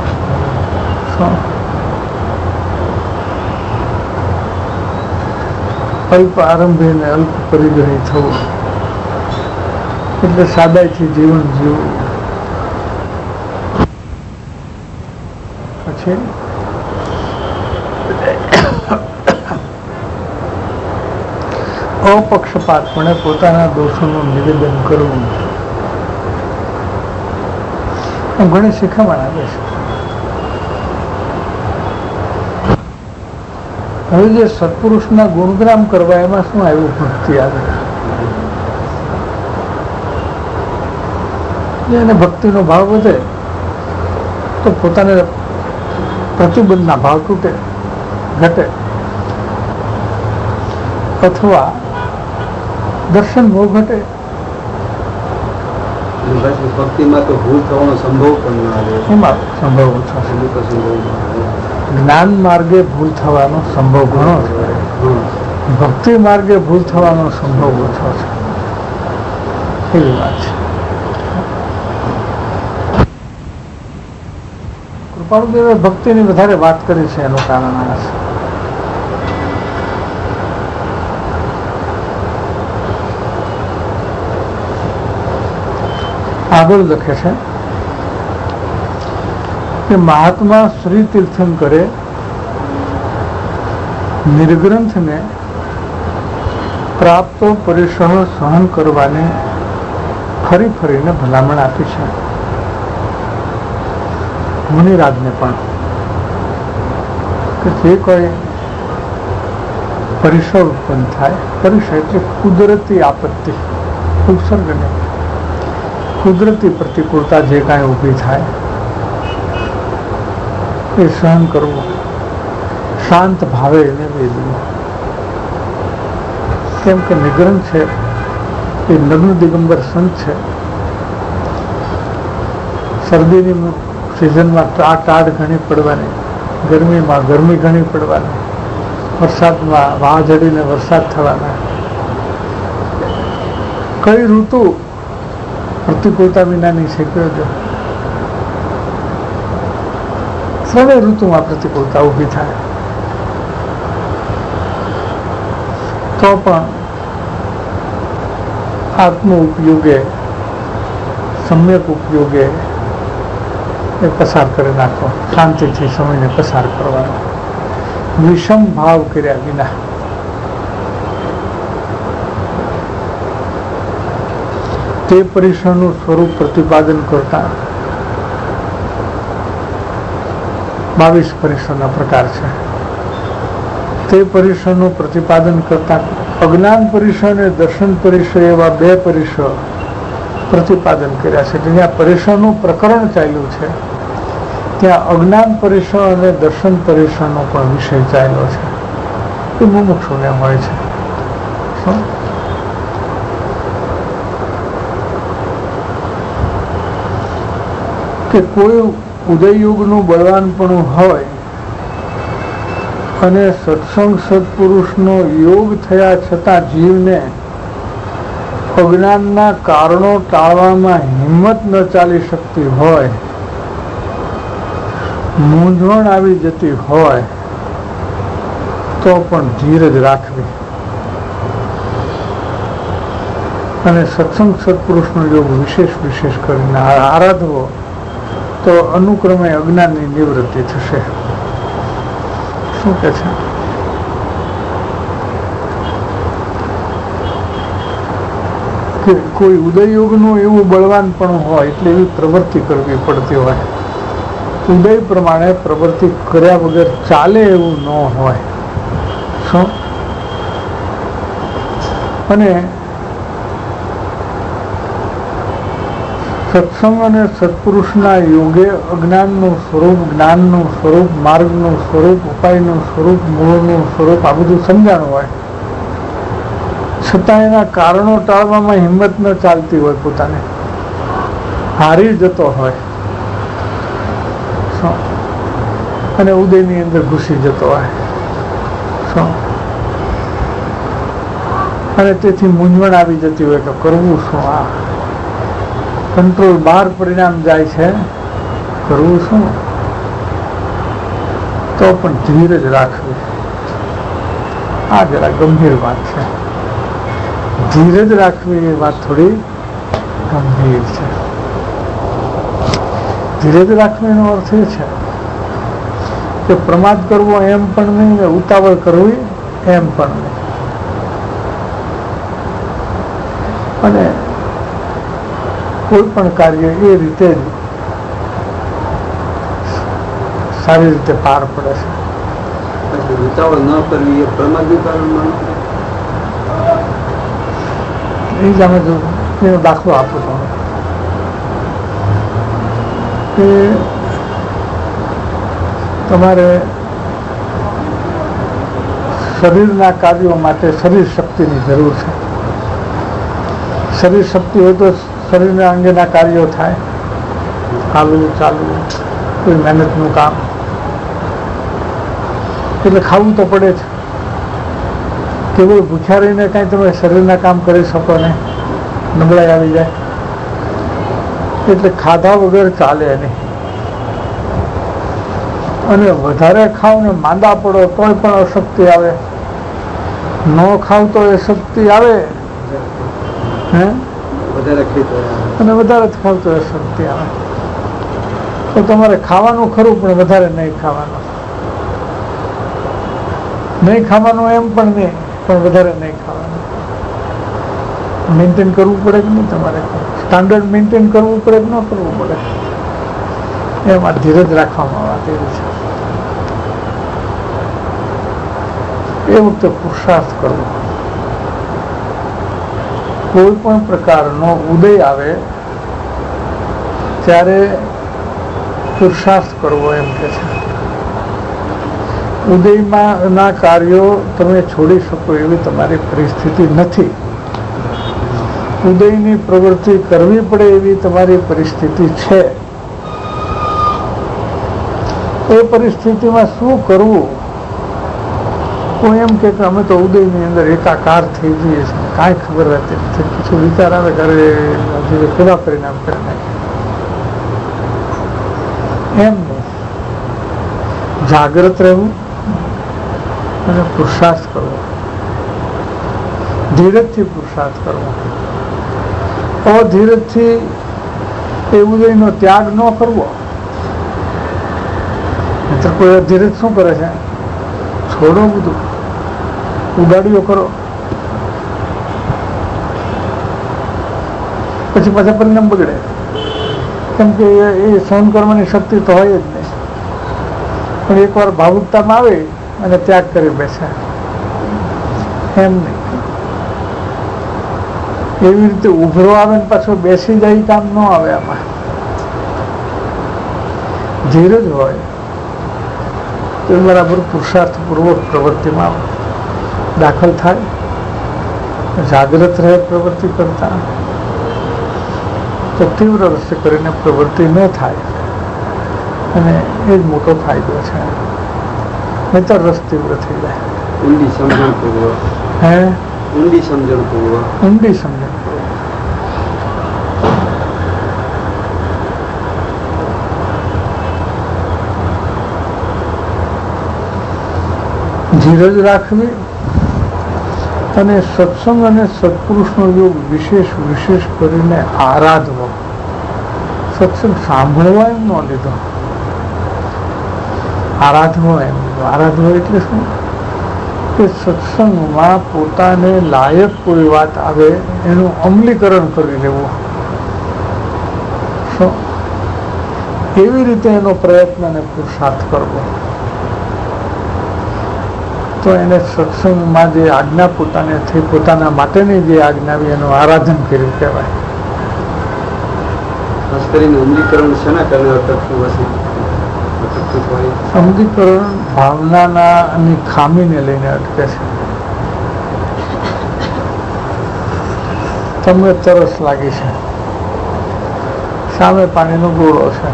અલ્પ આરંભે ને અલ્પ પરિગ્રહી થવું એટલે સાદાઈથી જીવન જીવવું. પછી અપક્ષપાતપણે પોતાના દોષોનું નિવેદન કરવું. ઘણી શિખામણ આવે છે. હવે જે સત્પુરુષના ગુણગ્રામ કરવા એમાં શું આવ્યું? ભક્તિ આવે. એને ભક્તિનો ભાવ વધે તો પોતાને પ્રતિબંધના ભાવ તૂટે, ઘટે, અથવા દર્શન મોહ ઘટે. ભક્તિમાં તો ભૂલ થવાનો સંભવ પણ ના આવે. એમાં સંભવ ઓછો છે. જ્ઞાન માર્ગે ભૂલ થવાનો સંભવ ઘણો છે, ભક્તિ માર્ગે ભૂલ થવાનો સંભવ ઓછો છે. એવી વાત છે. કૃપાળુદેવે ભક્તિની વધારે વાત કરી છે, એનું કારણ આ છે. આગળ લખે છે કે મહાત્મા શ્રી તીર્થંકરે નિર્ગ્રંથને પ્રાપ્તો પરિસહ સહન કરવાની ફરી ફરીને ભલામણ આપી છે. મુનિરાજને પણ કે જે કોઈ પરિસર ઉત્પન્ન થાય, પરિસર એટલે કુદરતી આપત્તિ, ઉત્સર્ગને કુદરતી પ્રતિકૂળતા જે કાંઈ ઊભી થાય એ સહન કરવું, શાંત ભાવે એને વેદવું. કેમ કે નિગ્રંથ છે એ નગ્ન દિગંબર સંત છે, શરદીની સિઝનમાં ટાઢ ઘણી પડવાની, ગરમીમાં ગરમી ઘણી પડવાની, વરસાદમાં વાવાઝોડીને વરસાદ થવાના. કઈ ઋતુ પ્રતિકૂળતા વિનાની છે કહેજો? ત્રણેય ઋતુમાં પ્રતિકૂળતા ઊભી થાય. તો પણ આત્મ ઉપયોગે, સમ્યક ઉપયોગે એ પસાર કરી નાખો. શાંતિથી સમયને પસાર કરવાનો, વિષમ ભાવ કર્યા વિના. તે પરિસરનું સ્વરૂપ પ્રતિપાદન કરતા 22 પરિસરના પ્રકાર છે. તે પરિસરનું પ્રતિપાદન કરતા અજ્ઞાન પરિસર અને દર્શન પરિસર એવા 2 પરિસર પ્રતિપાદન કર્યા છે. જ્યાં પરિસરનું પ્રકરણ ચાલ્યું છે ત્યાં અજ્ઞાન પરિસર અને દર્શન પરિસરનો પણ વિષય ચાલ્યો છે. એ મુમુક્ષુને હોય છે. કે કોઈ ઉદયયુગનું બળવાનપણું હોય અને સત્સંગ સત્પુરુષનો યોગ થયા છતાં જીવને અજ્ઞાનના કારણો ટાળવામાં હિંમત ન ચાલી શકતી હોય, મૂંઝવણ આવી જતી હોય, તો પણ ધીરજ રાખવી અને સત્સંગ સત્પુરુષનો યોગ વિશેષ કરીને આરાધવો, તો અનુક્રમે અજ્ઞાનની નિવૃત્તિ થશે. શું કે છે? કે કોઈ ઉદયયોગનું એવું બળવાનપણું હોય એટલે એવી પ્રવૃત્તિ કરવી પડતી હોય. ઉદય પ્રમાણે પ્રવૃત્તિ કર્યા વગર ચાલે એવું ન હોય. શું? અને સત્સંગ અને સત્પુરુષના યોગે અજ્ઞાનનું સ્વરૂપ, જ્ઞાનનું સ્વરૂપ, માર્ગનું સ્વરૂપ, ઉપાયનું સ્વરૂપ, મૂળનું સ્વરૂપ આ બધું સમજાણું હોય, છતાં એના કારણો ટાળવામાં હિંમત ન ચાલતી હોય, પોતાને હારી જતો હોય અને ઉદયની અંદર ઘૂસી જતો હોય અને તેથી મૂંઝવણ આવી જતી હોય કે કરવું શું? આ કંટ્રોલ બહાર પરિણામ જાય છે, કરવું શું? તો પણ ધીરજ રાખવી. આ જરા ગંભીર વાત છે. ધીરજ રાખવી એ વાત થોડી ગંભીર છે. ધીરજ રાખવીનો અર્થ એ છે કે પ્રમાદ કરવો એમ પણ નહીં ને ઉતાવળ કરવી એમ પણ નહીં. અને કોઈ પણ કાર્ય એ રીતે જ સારી રીતે પાર પડે છે. ઉતાવળ ન કરવી એ પ્રમાદનું કારણ માનો? એ જ અમે એનો દાખલો આપું છું કે તમારે શરીરના કાર્યો માટે શરીર શક્તિની જરૂર છે. શરીર શક્તિ હોય તો શરીરના અંગેના કાર્યો થાય, હાલવું ચાલવું, કોઈ મહેનતનું કામ, એટલે ખાવું તો પડે જ. કેવળ ભૂખ્યા રહીને કાંઈ તમે શરીરના કામ કરી શકો ને, નબળાઈ આવી જાય. એટલે ખાધા વગર ચાલે નહીં. અને વધારે ખાવ ને માંદા પડો તોય પણ અશક્તિ આવે, ન ખાવ તો એ શક્તિ આવે, હે? અને વધારે ખાવ તો એ શક્તિ આવે. તો તમારે ખાવાનું ખરું પણ વધારે નહીં ખાવાનું, નહીં ખાવાનું એમ પણ નહીં, પણ વધારે નહીં ખાવાનું. મેન્ટેન કરવું પડે કે નહીં? તમારે સ્ટાન્ડર્ડ મેન્ટેન કરવું પડે કે ન કરવું પડે? એમાં ધીરજ રાખવામાં વાત એવી છે. એ વખતે પુરુષાર્થ કરવો. કોઈ પણ પ્રકારનો ઉદય આવે ત્યારે પુરુષાર્થ કરવો એમ કે છે. ઉદયમાં ના કાર્યો તમે છોડી શકો એવી તમારી પરિસ્થિતિ નથી. ઉદયની પ્રવૃત્તિ કરવી પડે એવી તમારી પરિસ્થિતિ છે. એ પરિસ્થિતિમાં શું કરવું? કોઈ એમ કે અમે તો ઉદયની અંદર એકાકાર થઈ જઈએ છીએ, કાંઈ ખબર રહેતી નથી. પછી વિચાર આવે ઘરે પૂરા પરિણામ કરી નાખે. એમ નહીં, જાગ્રત રહેવું અને પુરુષાર્થ કરવો, ધીરજથી પુરુષાર્થ કરવો. અધીરજથી એ ઉદયનો ત્યાગ ન કરવો. નહીંતર કોઈ અધીરજ શું કરે છે? છોડો બધું, ઉડાડીઓ કરો, પછી પાછા પરિણામ બગડે. કેમ કે એ સહન કરવાની શક્તિ તો હોય જ નહીં. પણ એકવાર ભાવુકતામાં આવે અને ત્યાગ કરી બેસે. એમ નહીં, એવી રીતે ઉભરો આવે ને પાછો બેસી જાય, કામ ન આવે. આમાં ધીરજ હોય તો બરાબર પુરુષાર્થપૂર્વક પ્રવૃત્તિમાં દાખલ થાય, જાગ્રત રહે પ્રવૃત્તિ કરતા, તો તીવ્ર રસ્તે કરીને પ્રવૃત્તિ ન થાય. અને એ જ મોટો ફાયદો છે. નહીતર રસ તીવ્ર થઈ જાય. ઊંડી સમજણ પૂર્વક, ઊંડી સમજણ પૂર્વક, ઊંડી સમજણ. ધીરજ રાખવી અને સત્સંગ અને સત્પુરુષનો યોગ વિશેષ કરીને આરાધવો. સત્સંગ સાંભળવા એમ ન લીધો, આરાધવો એમ લીધો. આરાધવો એટલે શું? કે સત્સંગમાં પોતાને લાયક કોઈ વાત આવે એનું અમલીકરણ કરી લેવું. એવી રીતે એનો પ્રયત્ન અને પુરુષાર્થ કરવો. તો એને સત્સંગમાં જે આજ્ઞા પોતાને થઈ, પોતાના માટેની જે આજ્ઞા આવી, એનું આરાધન કર્યું કહેવાય. ખાસ કરીને અમલીકરણ શેના કારણે અટકતું હશે? અમલીકરણ ભાવનાની ખામીને લઈને અટકે છે. તમને તરસ લાગી છે, સામે પાણીનો ગોળો છે,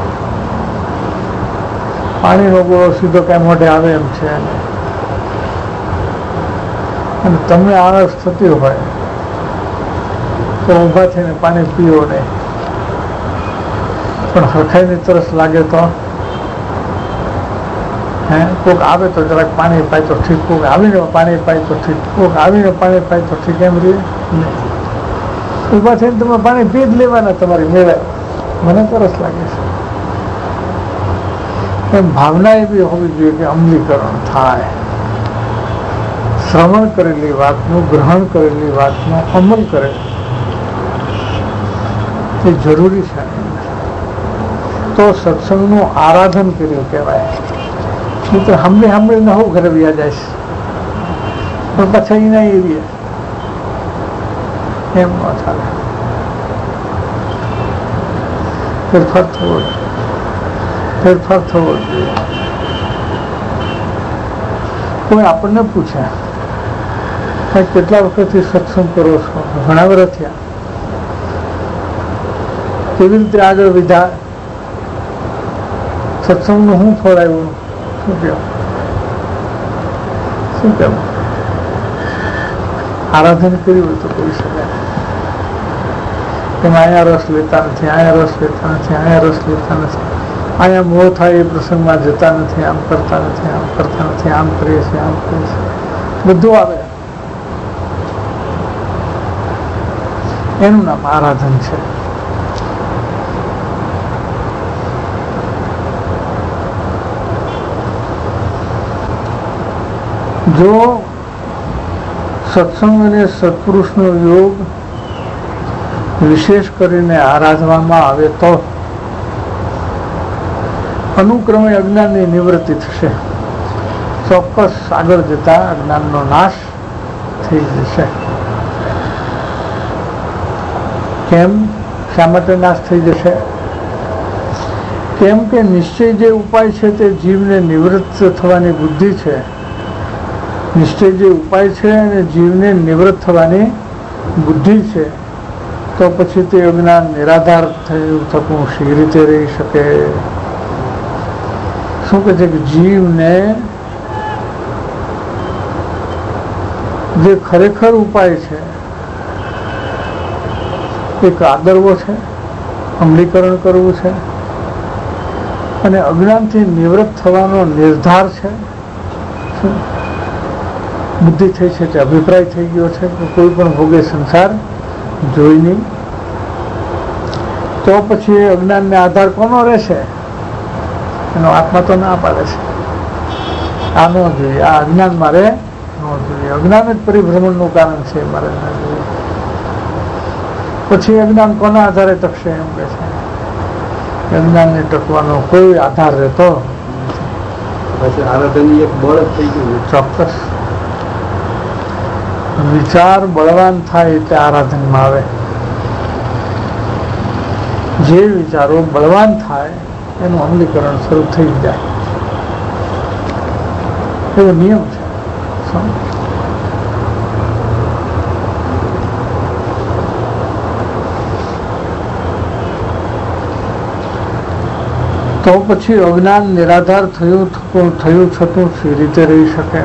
પાણીનો ગોળો સીધો કઈ મોઢે આવે એમ છે, અને તમને આળસ થતી હોય તો ઊભા થઈને પાણી પીવો નહીં. પણ હરખાઈની તરસ લાગે તો કોક આવે તો જરાક પાણી પાય તો ઠીક, કોક આવીને પાણી પાય તો ઠીક, કોક આવીને પાણી પાય તો ઠીક. એમ રહે ઊભા થઈને તમે પાણી પી જ લેવાના, તમારી મેળે મને તરસ લાગે છે. એમ ભાવના એવી હોવી જોઈએ કે અમલીકરણ થાય. શ્રવણ કરેલી વાતનું, ગ્રહણ કરેલી વાતનો અમલ કરે એ જરૂરી છે. તો સત્સંગનું આરાધન કર્યું કહેવાય. મિત્ર સાંભળીને હું ઘરે વ્યા જાય પણ પાછા એના એવી એમ ન ચાલે. ફેરફાર થવો જોઈએ. કોઈ આપણને પૂછે કેટલા વખતથી સત્સંગ કરો છો? ઘણા વર્ષ થયા. કેવી રીતે આગળ વધ્યા? સત્સંગનું શું ફળ આવ્યું? શું કહેવું? આરાધન કર્યું તો કહી શકાય. એમાં અહીંયા રસ લેતા નથી, અહીંયા રસ લેતા નથી, અહીંયા રસ લેતા નથી, અહીંયા મોહ થાય એ પ્રસંગમાં જતા નથી, આમ કરતા નથી, આમ કરતા નથી, આમ કરીએ છીએ, આમ કરીએ છીએ, બધું આવે. એનું નામ આરાધન છે. જો સત્સંગ અને સત્પુરુષનો યોગ વિશેષ કરીને આરાધવામાં આવે તો અનુક્રમે અજ્ઞાનની નિવૃત્તિ થશે. ચોક્કસ આગળ જતા અજ્ઞાનનો નાશ થઈ જશે. કેમ? શા માટે નાશ થઈ જશે? કેમ કે નિશ્ચય જે ઉપાય છે તે જીવને નિવૃત્ત થવાની બુદ્ધિ છે. નિશ્ચય જે ઉપાય છે અને જીવને નિવૃત્ત થવાની બુદ્ધિ છે, તો પછી તે અજ્ઞાન નિરાધાર થયું થકું શી રીતે રહી શકે? શું કહે છે કે જીવને જે ખરેખર ઉપાય છે એક આદરવો છે, અમલીકરણ કરવું છે, અને અજ્ઞાનથી નિવૃત્ત થવાનો નિર્ધાર છે. બુદ્ધિ થઈ છે તે અભિપ્રાય થઈ ગયો છે કે કોઈ પણ ભોગે સંસાર જોઈ નહીં. તો પછી અજ્ઞાનને આધાર કોનો રહેશે? એનો આત્મા તો ના પાડે છે આ ન જોઈએ, આ અજ્ઞાન મારે ન જોઈએ. અજ્ઞાન જ પરિભ્રમણનું કારણ છે, મારે ના જોઈએ. પછી અજ્ઞાન કોના આધારે ટકશે? એમ કે છે અજ્ઞાનને ટકવાનો કોઈ આધાર રહેતો પછી આરાધનની એક બળ થઈ ગયું. ચોક્કસ વિચાર બળવાન થાય એટલે આરાધનમાં આવે. જે વિચારો બળવાન થાય એનું અમલીકરણ શરૂ થઈ જાય, એવો નિયમ છે. તો પછી અજ્ઞાન નિરાધાર થયું છતું સી રીતે રહી શકે?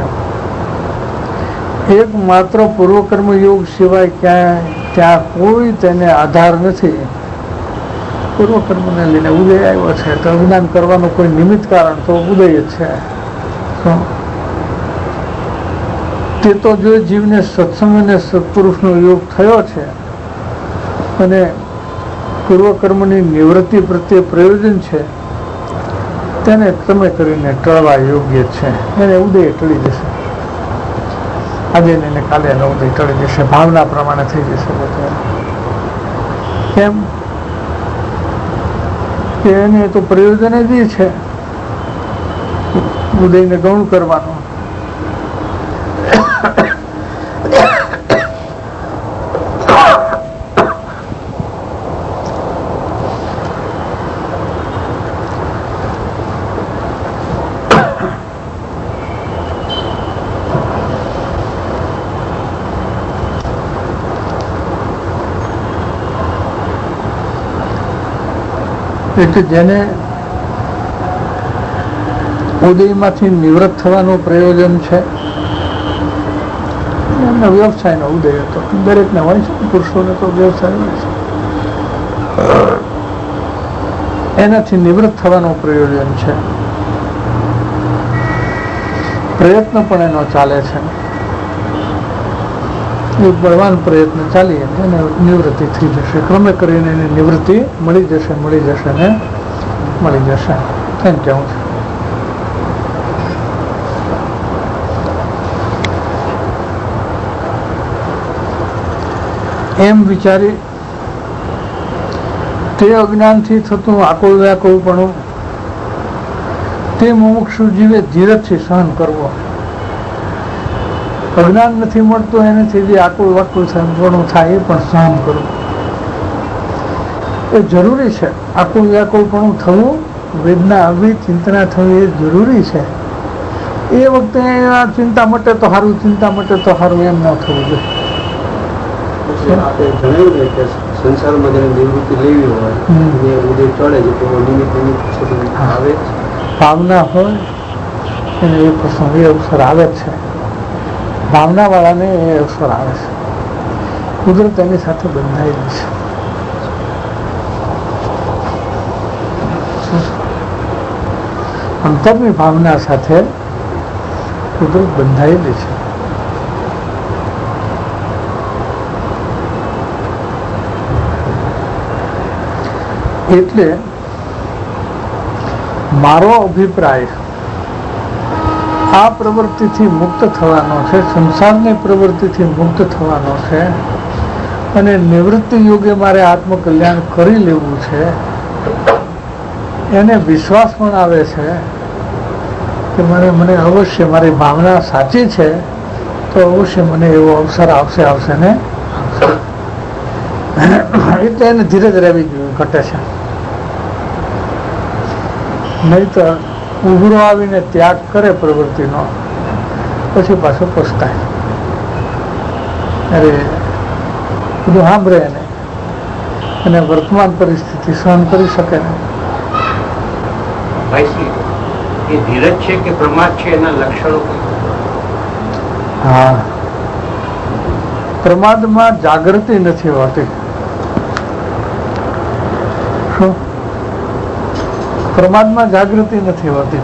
એકમાત્ર પૂર્વકર્મ યોગ સિવાય ત્યાં કોઈ તેને આધાર નથી. પૂર્વકર્મને લઈને ઉદય આવ્યો છે તો અજ્ઞાન કરવાનું કોઈ નિમિત્ત કારણ તો ઉદય જ છે. તે તો જો જીવને સત્સંગ અને સત્પુરુષનો યોગ થયો છે અને પૂર્વકર્મની નિવૃત્તિ પ્રત્યે પ્રયોજન છે, તેને તમે કરીને ટળવા યોગ્ય છે. એને ઉદય ટળી જશે, આજે ને કાલે એનો ઉદય ટળી જશે, ભાવના પ્રમાણે થઈ જશે. કેમ કે એને તો પ્રયોજન જ છે ઉદયને ગૌણ કરવાનું. એટલે જેને ઉદયમાંથી નિવૃત્ત થવાનું પ્રયોજન છે, એમનો વ્યવસાયનો ઉદય હતો. દરેકને હોય છે, પુરુષોને તો વ્યવસાય હોય છે, એનાથી નિવૃત્ત થવાનું પ્રયોજન છે. પ્રયત્ન પણ એનો ચાલે છે, એક બળવાન પ્રયત્ન ચાલી એને નિવૃત્તિ થઈ જશે. ક્રમે કરીને એની નિવૃત્તિ મળી જશે ને મળી જશે. એમ કેવું છે. એમ વિચારી તે અજ્ઞાનથી થતું આકુળ વ્યાકુળપણું તે મુમુક્ષુ જીવે ધીરજથી સહન કરવો. અજ્ઞાન નથી મળતું એનાથી જે આકુળ વાકુળ સહનપણું થાય એ પણ સહન કરવું એ જરૂરી છે. આકુળ વ્યાકુળપણું થવું, વેદના આવી, ચિંતના થવી એ જરૂરી છે. એ વખતે આ ચિંતા માટે તો સારું, ચિંતા માટે તો સારું એમ ન થવું જોઈએ. જણાવ્યું ને કે સંસારમાં જેને નિવૃત્તિ લેવી હોય ઉદય ચડે છે તો નિમિત્ત આવે, ભાવના હોય એને એ પ્રસંગ એ અવસર આવે છે. ભાવના વાળાને એ અવસર આવે છે. કુદરત એની સાથે બંધાયેલી છે. અંતરની ભાવના સાથે કુદરત બંધાયેલી છે. એટલે મારો અભિપ્રાય આ પ્રવૃત્તિથી મુક્ત થવાનો છે, સંસારની પ્રવૃત્તિથી મુક્ત થવાનો છે, અને નિવૃત્તિ યોગે મારે આત્મકલ્યાણ કરી લેવું છે. એને વિશ્વાસ પણ આવે છે કે મને અવશ્ય મારી ભાવના સાચી છે તો અવશ્ય મને એવો અવસર આવશે ને એટલે એને ધીરજ રહેવી ઘટે છે. નહીં તો ઉભરો આવીને ત્યાગ કરે પ્રવૃત્તિનો પછી પાછો પસ્તાય. અરે બધું સાંભળે એને અને વર્તમાન પરિસ્થિતિ સહન કરી શકે ને. એ ધીરજ છે કે પ્રમાદ છે, એના લક્ષણો? હા, પ્રમાદમાં જાગૃતિ નથી હોતી. શું? પ્રમાદમાં જાગૃતિ નથી હોતી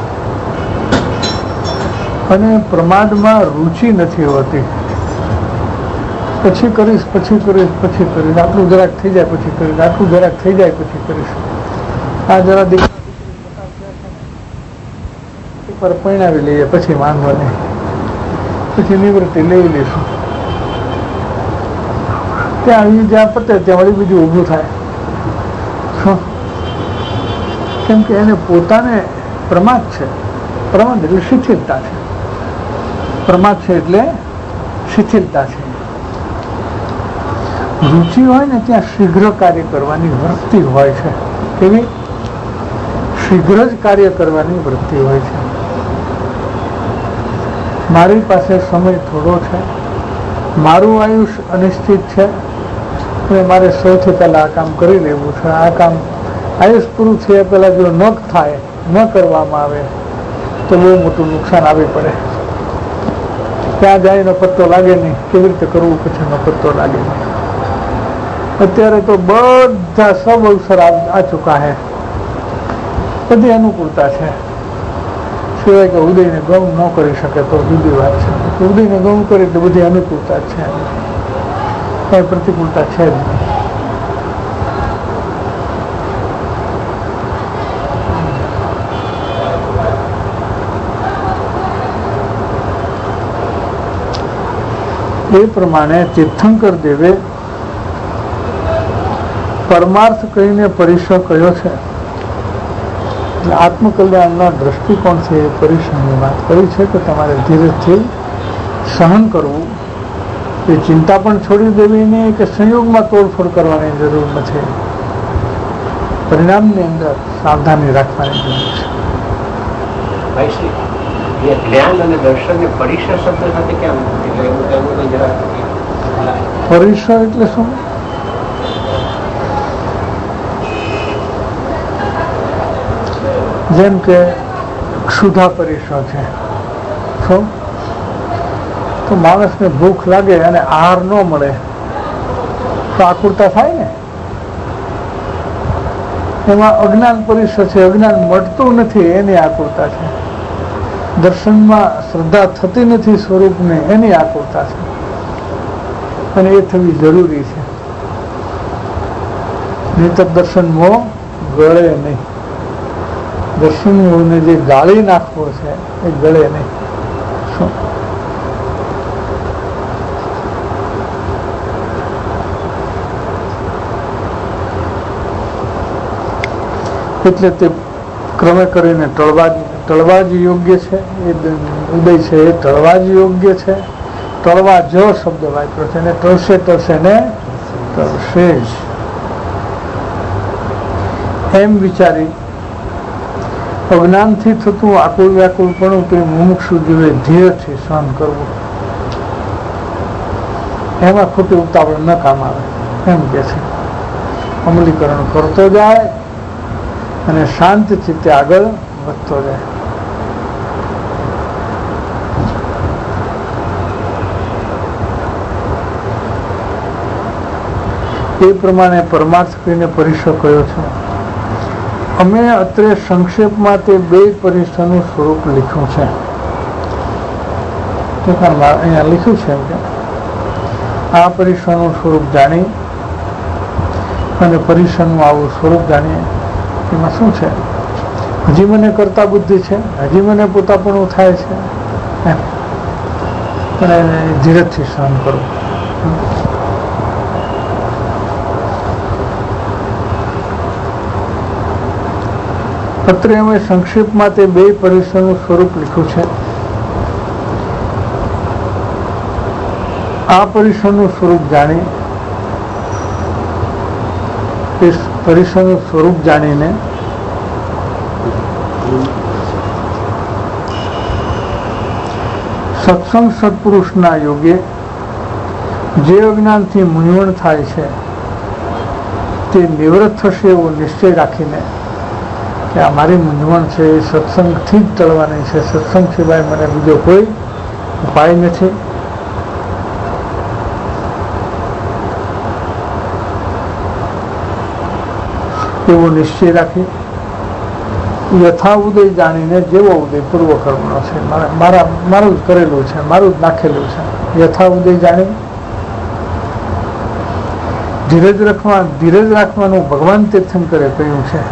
અને પ્રમાદમાં રુચિ નથી હોતી. પછી કરીશ, પછી કરીશ, પછી કરીશ, આટલું જરાક થઈ જાય પછી કરીશ, આટલું જરાક થઈ જાય પછી કરીશ. આ જરા દીકરા પર પરણાવી લઈએ પછી વાંધો નહીં, પછી નિવૃત્તિ લઈ લઈશું. ત્યાં જ્યાં પતે ત્યાં વળી બીજું ઊભું થાય. કેમ કે એને પોતાને પ્રમાદ છે. પ્રમાદ એટલે શિથિલતા છે. પ્રમાદ છે એટલે શિથિલતા છે. રુચિ હોય ને ત્યાં શીઘ્ર કાર્ય કરવાની વૃત્તિ હોય છે. કેવી? શીઘ્ર જ કાર્ય કરવાની વૃત્તિ હોય છે. મારી પાસે સમય થોડો છે, મારું આયુષ્ય અનિશ્ચિત છે, અને મારે સૌથી પહેલા આ કામ કરી લેવું છે. આ કામ આયુષ પૂરું થયા પહેલા જો ન થાય, ન કરવામાં આવે તો બહુ મોટું નુકસાન આવી પડે. ત્યાં જાય પત્તો લાગે નહીં, કેવી રીતે કરવું પછી નો પત્તો લાગે નહીં. અત્યારે તો બધા સબ અવસર આ ચૂકા હે, બધી અનુકૂળતા છે. સિવાય કે ઉદયને ગૌણ ન કરી શકે તો જુદી વાત છે. ઉદયને ગૌણ કરી તો બધી અનુકૂળતા છે, કઈ પ્રતિકૂળતા છે જ નહીં. એ પ્રમાણે તીર્થંકર દેવે પરમાર્થ કહીને પરિસર કયો છે. એટલે આત્મકલ્યાણના દ્રષ્ટિકોણથી એ પરિસરની વાત કરી છે કે તમારે ધીરજથી સહન કરવું, એ ચિંતા પણ છોડી દેવી નહીં કે સંયોગમાં તોડફોડ કરવાની જરૂર નથી. પરિણામની અંદર સાવધાની રાખવાની જરૂર છે. જ્ઞાન અને દર્શન ને પરિસર શબ્દ સાથે કેમ? પરિસર એટલે શું? જેમ કે ક્ષુધા પરિસર છે. શું? તો માણસને ભૂખ લાગે અને આહાર ન મળે તો આકુરતા થાય ને. એમાં અજ્ઞાન પરિસર છે. અજ્ઞાન મળતું નથી એની આકુરતા છે. દર્શનમાં શ્રદ્ધા થતી નથી સ્વરૂપને એની આકુરતા છે, અને એ થવી જરૂરી છે. નહીંતર દર્શન મોહ ગળે નહીં. દર્શન મોહને જે ગાળી નાખવો છે એ ગળે નહીં. શું? એટલે તે ક્રમે કરીને ટળવા જ યોગ્ય છે. એ ઉદય છે એ ટળવા જ યોગ્ય છે. ટળવા જો શબ્દ વાપર્યો છે, ને ટળશે ટળશે ને ટળશે જ એમ વિચારી અજ્ઞાનથી થતું આકુળ વ્યાકુળપણું તે મુમુક્ષુ જીવે ધીરજથી સહન કરવું. એમાં ખોટી ઉતાવળ ન કામ આવે એમ કે છે. અમલીકરણ કરતો જાય અને શાંત ચિત્તે આગળ વધતો જાય. એ પ્રમાણે પરમાર્થ કહીને પરિસર કયો છે. અમે અત્રે સંક્ષેપમાં તે બે પરિસરનું સ્વરૂપ લખ્યું છે. અહીંયા લખ્યું છે કે આ પરિસરનું સ્વરૂપ જાણી અને પરિસરનું આવું સ્વરૂપ જાણીએ. એમાં શું છે? હજી મને કરતા બુદ્ધિ છે, હજી મને પોતાપણું થાય છે, પણ એને ધીરજથી સહન કરવું. અત્રે અમે સંક્ષેપમાં તે બે પરિસરનું સ્વરૂપ લખ્યું છે. આ પરિસરનું સ્વરૂપ જાણી, તે પરિસરનું સ્વરૂપ જાણીને સત્સંગ સત્પુરુષના યોગે જે અજ્ઞાનથી મૂંઝવણ થાય છે તે નિવૃત્ત થશે એવો નિશ્ચય રાખીને કે આ મારી મૂંઝવણ છે એ સત્સંગથી જ ટળવાની છે, સત્સંગ સિવાય મને બીજો કોઈ ઉપાય નથી. એવો નિશ્ચય રાખી યથા ઉદય જાણીને જેવો ઉદય પૂર્વ કર્મનો છે, મારું જ કરેલું છે, મારું જ નાખેલું છે, યથા ઉદય જાણી ધીરજ રાખવાનું ભગવાન તીર્થંકરે કહ્યું છે.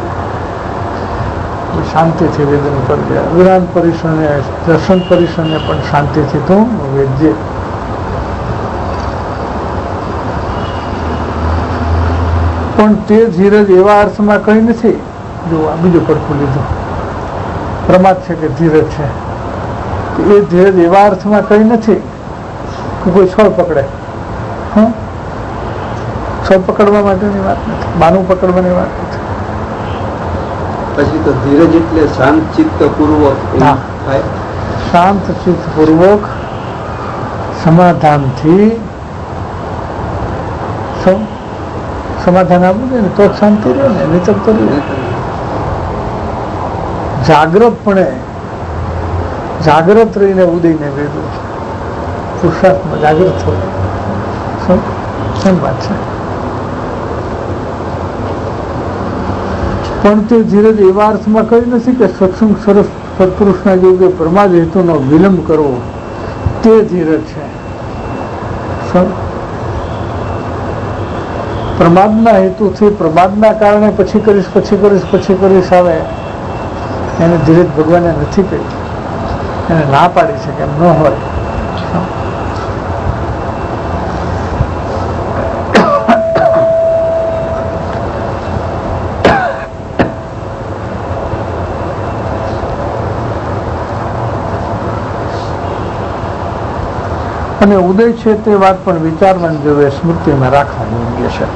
શાંતિથી વેદન કરજે, અવિરામ પરિસરને દર્શન પરિસરને પણ શાંતિથી તું વેદજે. પણ તે ધીરજ એવા અર્થમાં કઈ નથી. જો આ બીજું પડખું લીધું, પ્રમાદ છે કે ધીરજ છે, એ ધીરજ એવા અર્થમાં કઈ નથી કે કોઈ છોડ પકડે. છોડ પકડવા માટેની વાત નથી, બાનું પકડવાની વાત નથી. પછી તો ધીરજ એટલે શાંત ચિત્ત પૂર્વક, શાંત ચિત્ત પૂર્વક સમાધાનથી સમાધાન આપવું છે ને તો શાંતિ રહે ને, નહીં તો જાગ્રત રહીને ઉદયને વેદવું છે. પુરુષાર્થમાં જાગૃત થવું એમ વાત છે. પણ તે ધીરજ એવા અર્થમાં કઈ નથી કે સત્સંગ સરસ સત્પુરુષના યોગ્ય પ્રમાદ હેતુનો વિલંબ કરવો, તે ધીરજ છે. પ્રમાદના હેતુથી, પ્રમાદના કારણે પછી કરીશ આવે એને ધીરજ ભગવાને નથી કહી, એને ના પાડી છે કે એમ ન હોય. અને ઉદય છે તે વાત પણ વિચારવાની જરૂર, સ્મૃતિમાં રાખવાની યોગ્ય છે.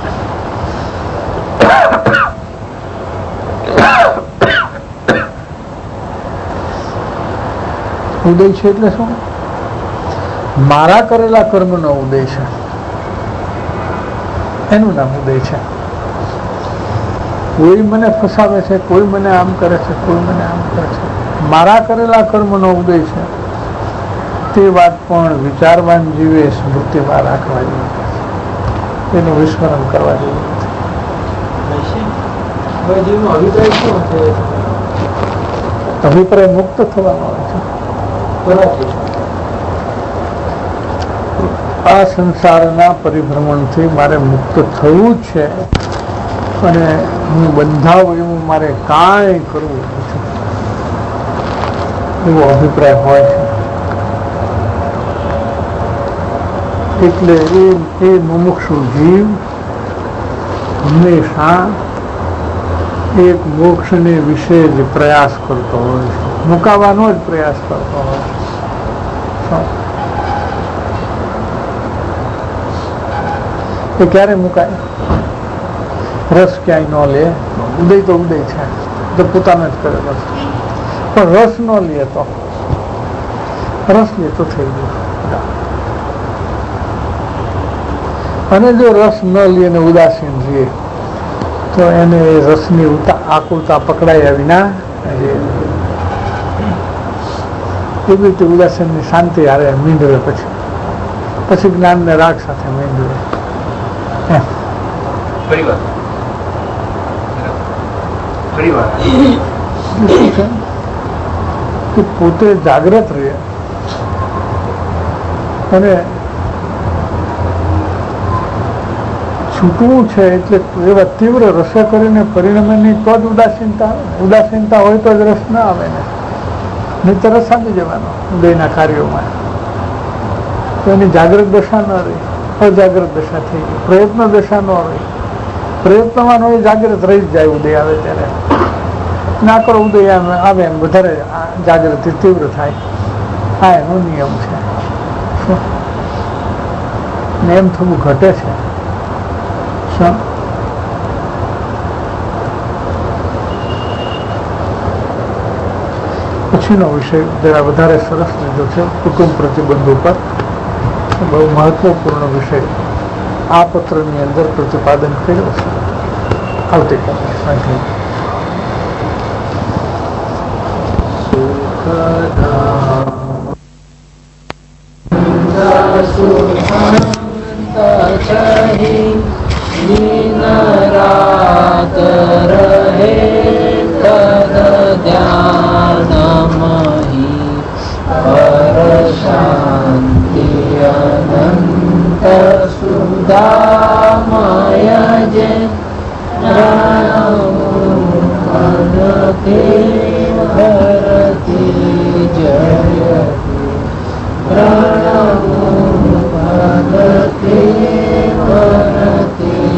ઉદય છે એટલે શું? મારા કરેલા કર્મનો ઉદય છે, એનું નામ ઉદય છે. કોઈ મને ફસાવે છે, કોઈ મને આમ કરે છે, કોઈ મને આમ કરે છે, મારા કરેલા કર્મનો ઉદય છે. તે વાત પણ વિચારવાન જીવે સ્મૃતિમાં રાખવા જોઈએ, એનું વિસ્મરણ કરવા જોઈએ. અભિપ્રાય મુક્ત થવાનો આવે છે. આ સંસારના પરિભ્રમણથી મારે મુક્ત થવું જ છે અને હું બંધાવું એવું મારે કાંઈ કરવું નથી, એવો અભિપ્રાય હોય છે. એટલે એ મુમુક્ષુ જીવ હંમેશા એક મોક્ષને વિશે જ પ્રયાસ કરતો હોય છે, મુકાવાનો જ પ્રયાસ કરતો હોય છે. એ ક્યારે મુકાય? રસ ક્યાંય ન લે. ઉદય તો ઉદય છે, તો પોતાનો જ કરેલો છે. પણ રસ ન લે તો થઈ ગયું. અને જો રસ ન લે ને ઉદાસીન રહે તો એને રસની આકુરતા પકડાયા વિના એવી રીતે ઉદાસીનની શાંતિ હારે મીંડવે, પછી જ્ઞાનને રાગ સાથે મીંડવે. કે પોતે જાગ્રત રહે અને છૂટવું છે એટલે એવા તીવ્ર રસ કરીને પરિણમે નહીં તો જ ઉદાસીનતા આવે. ઉદાસીનતા હોય તો જ રસ ના આવે ને, નહીં તો રસ આવી જવાનો ઉદયના કાર્યોમાં. તો એની જાગૃત દશા ન રહી, અજાગ્રત દશા થઈ ગઈ. પ્રયત્ન દશા ન રહી, પ્રયત્નમાં હોય જાગૃત રહી જ જાય. ઉદય આવે ત્યારે ના કરો, ઉદય આવે એમ વધારે જાગૃતિ તીવ્ર થાય. હા, એનો નિયમ છે ને એમ થોડું ઘટે છે. પછીનો વિષય જરા વધારે સરસ લીધો છે, કુટુંબ પ્રતિબંધ ઉપર. બહુ મહત્વપૂર્ણ વિષય આ પત્રની અંદર પ્રતિપાદન કર્યો છે. આવતીકાલે સાંજે दिन रात रहे तद ध्यानमहि पर शांति अनंत सुधामय जय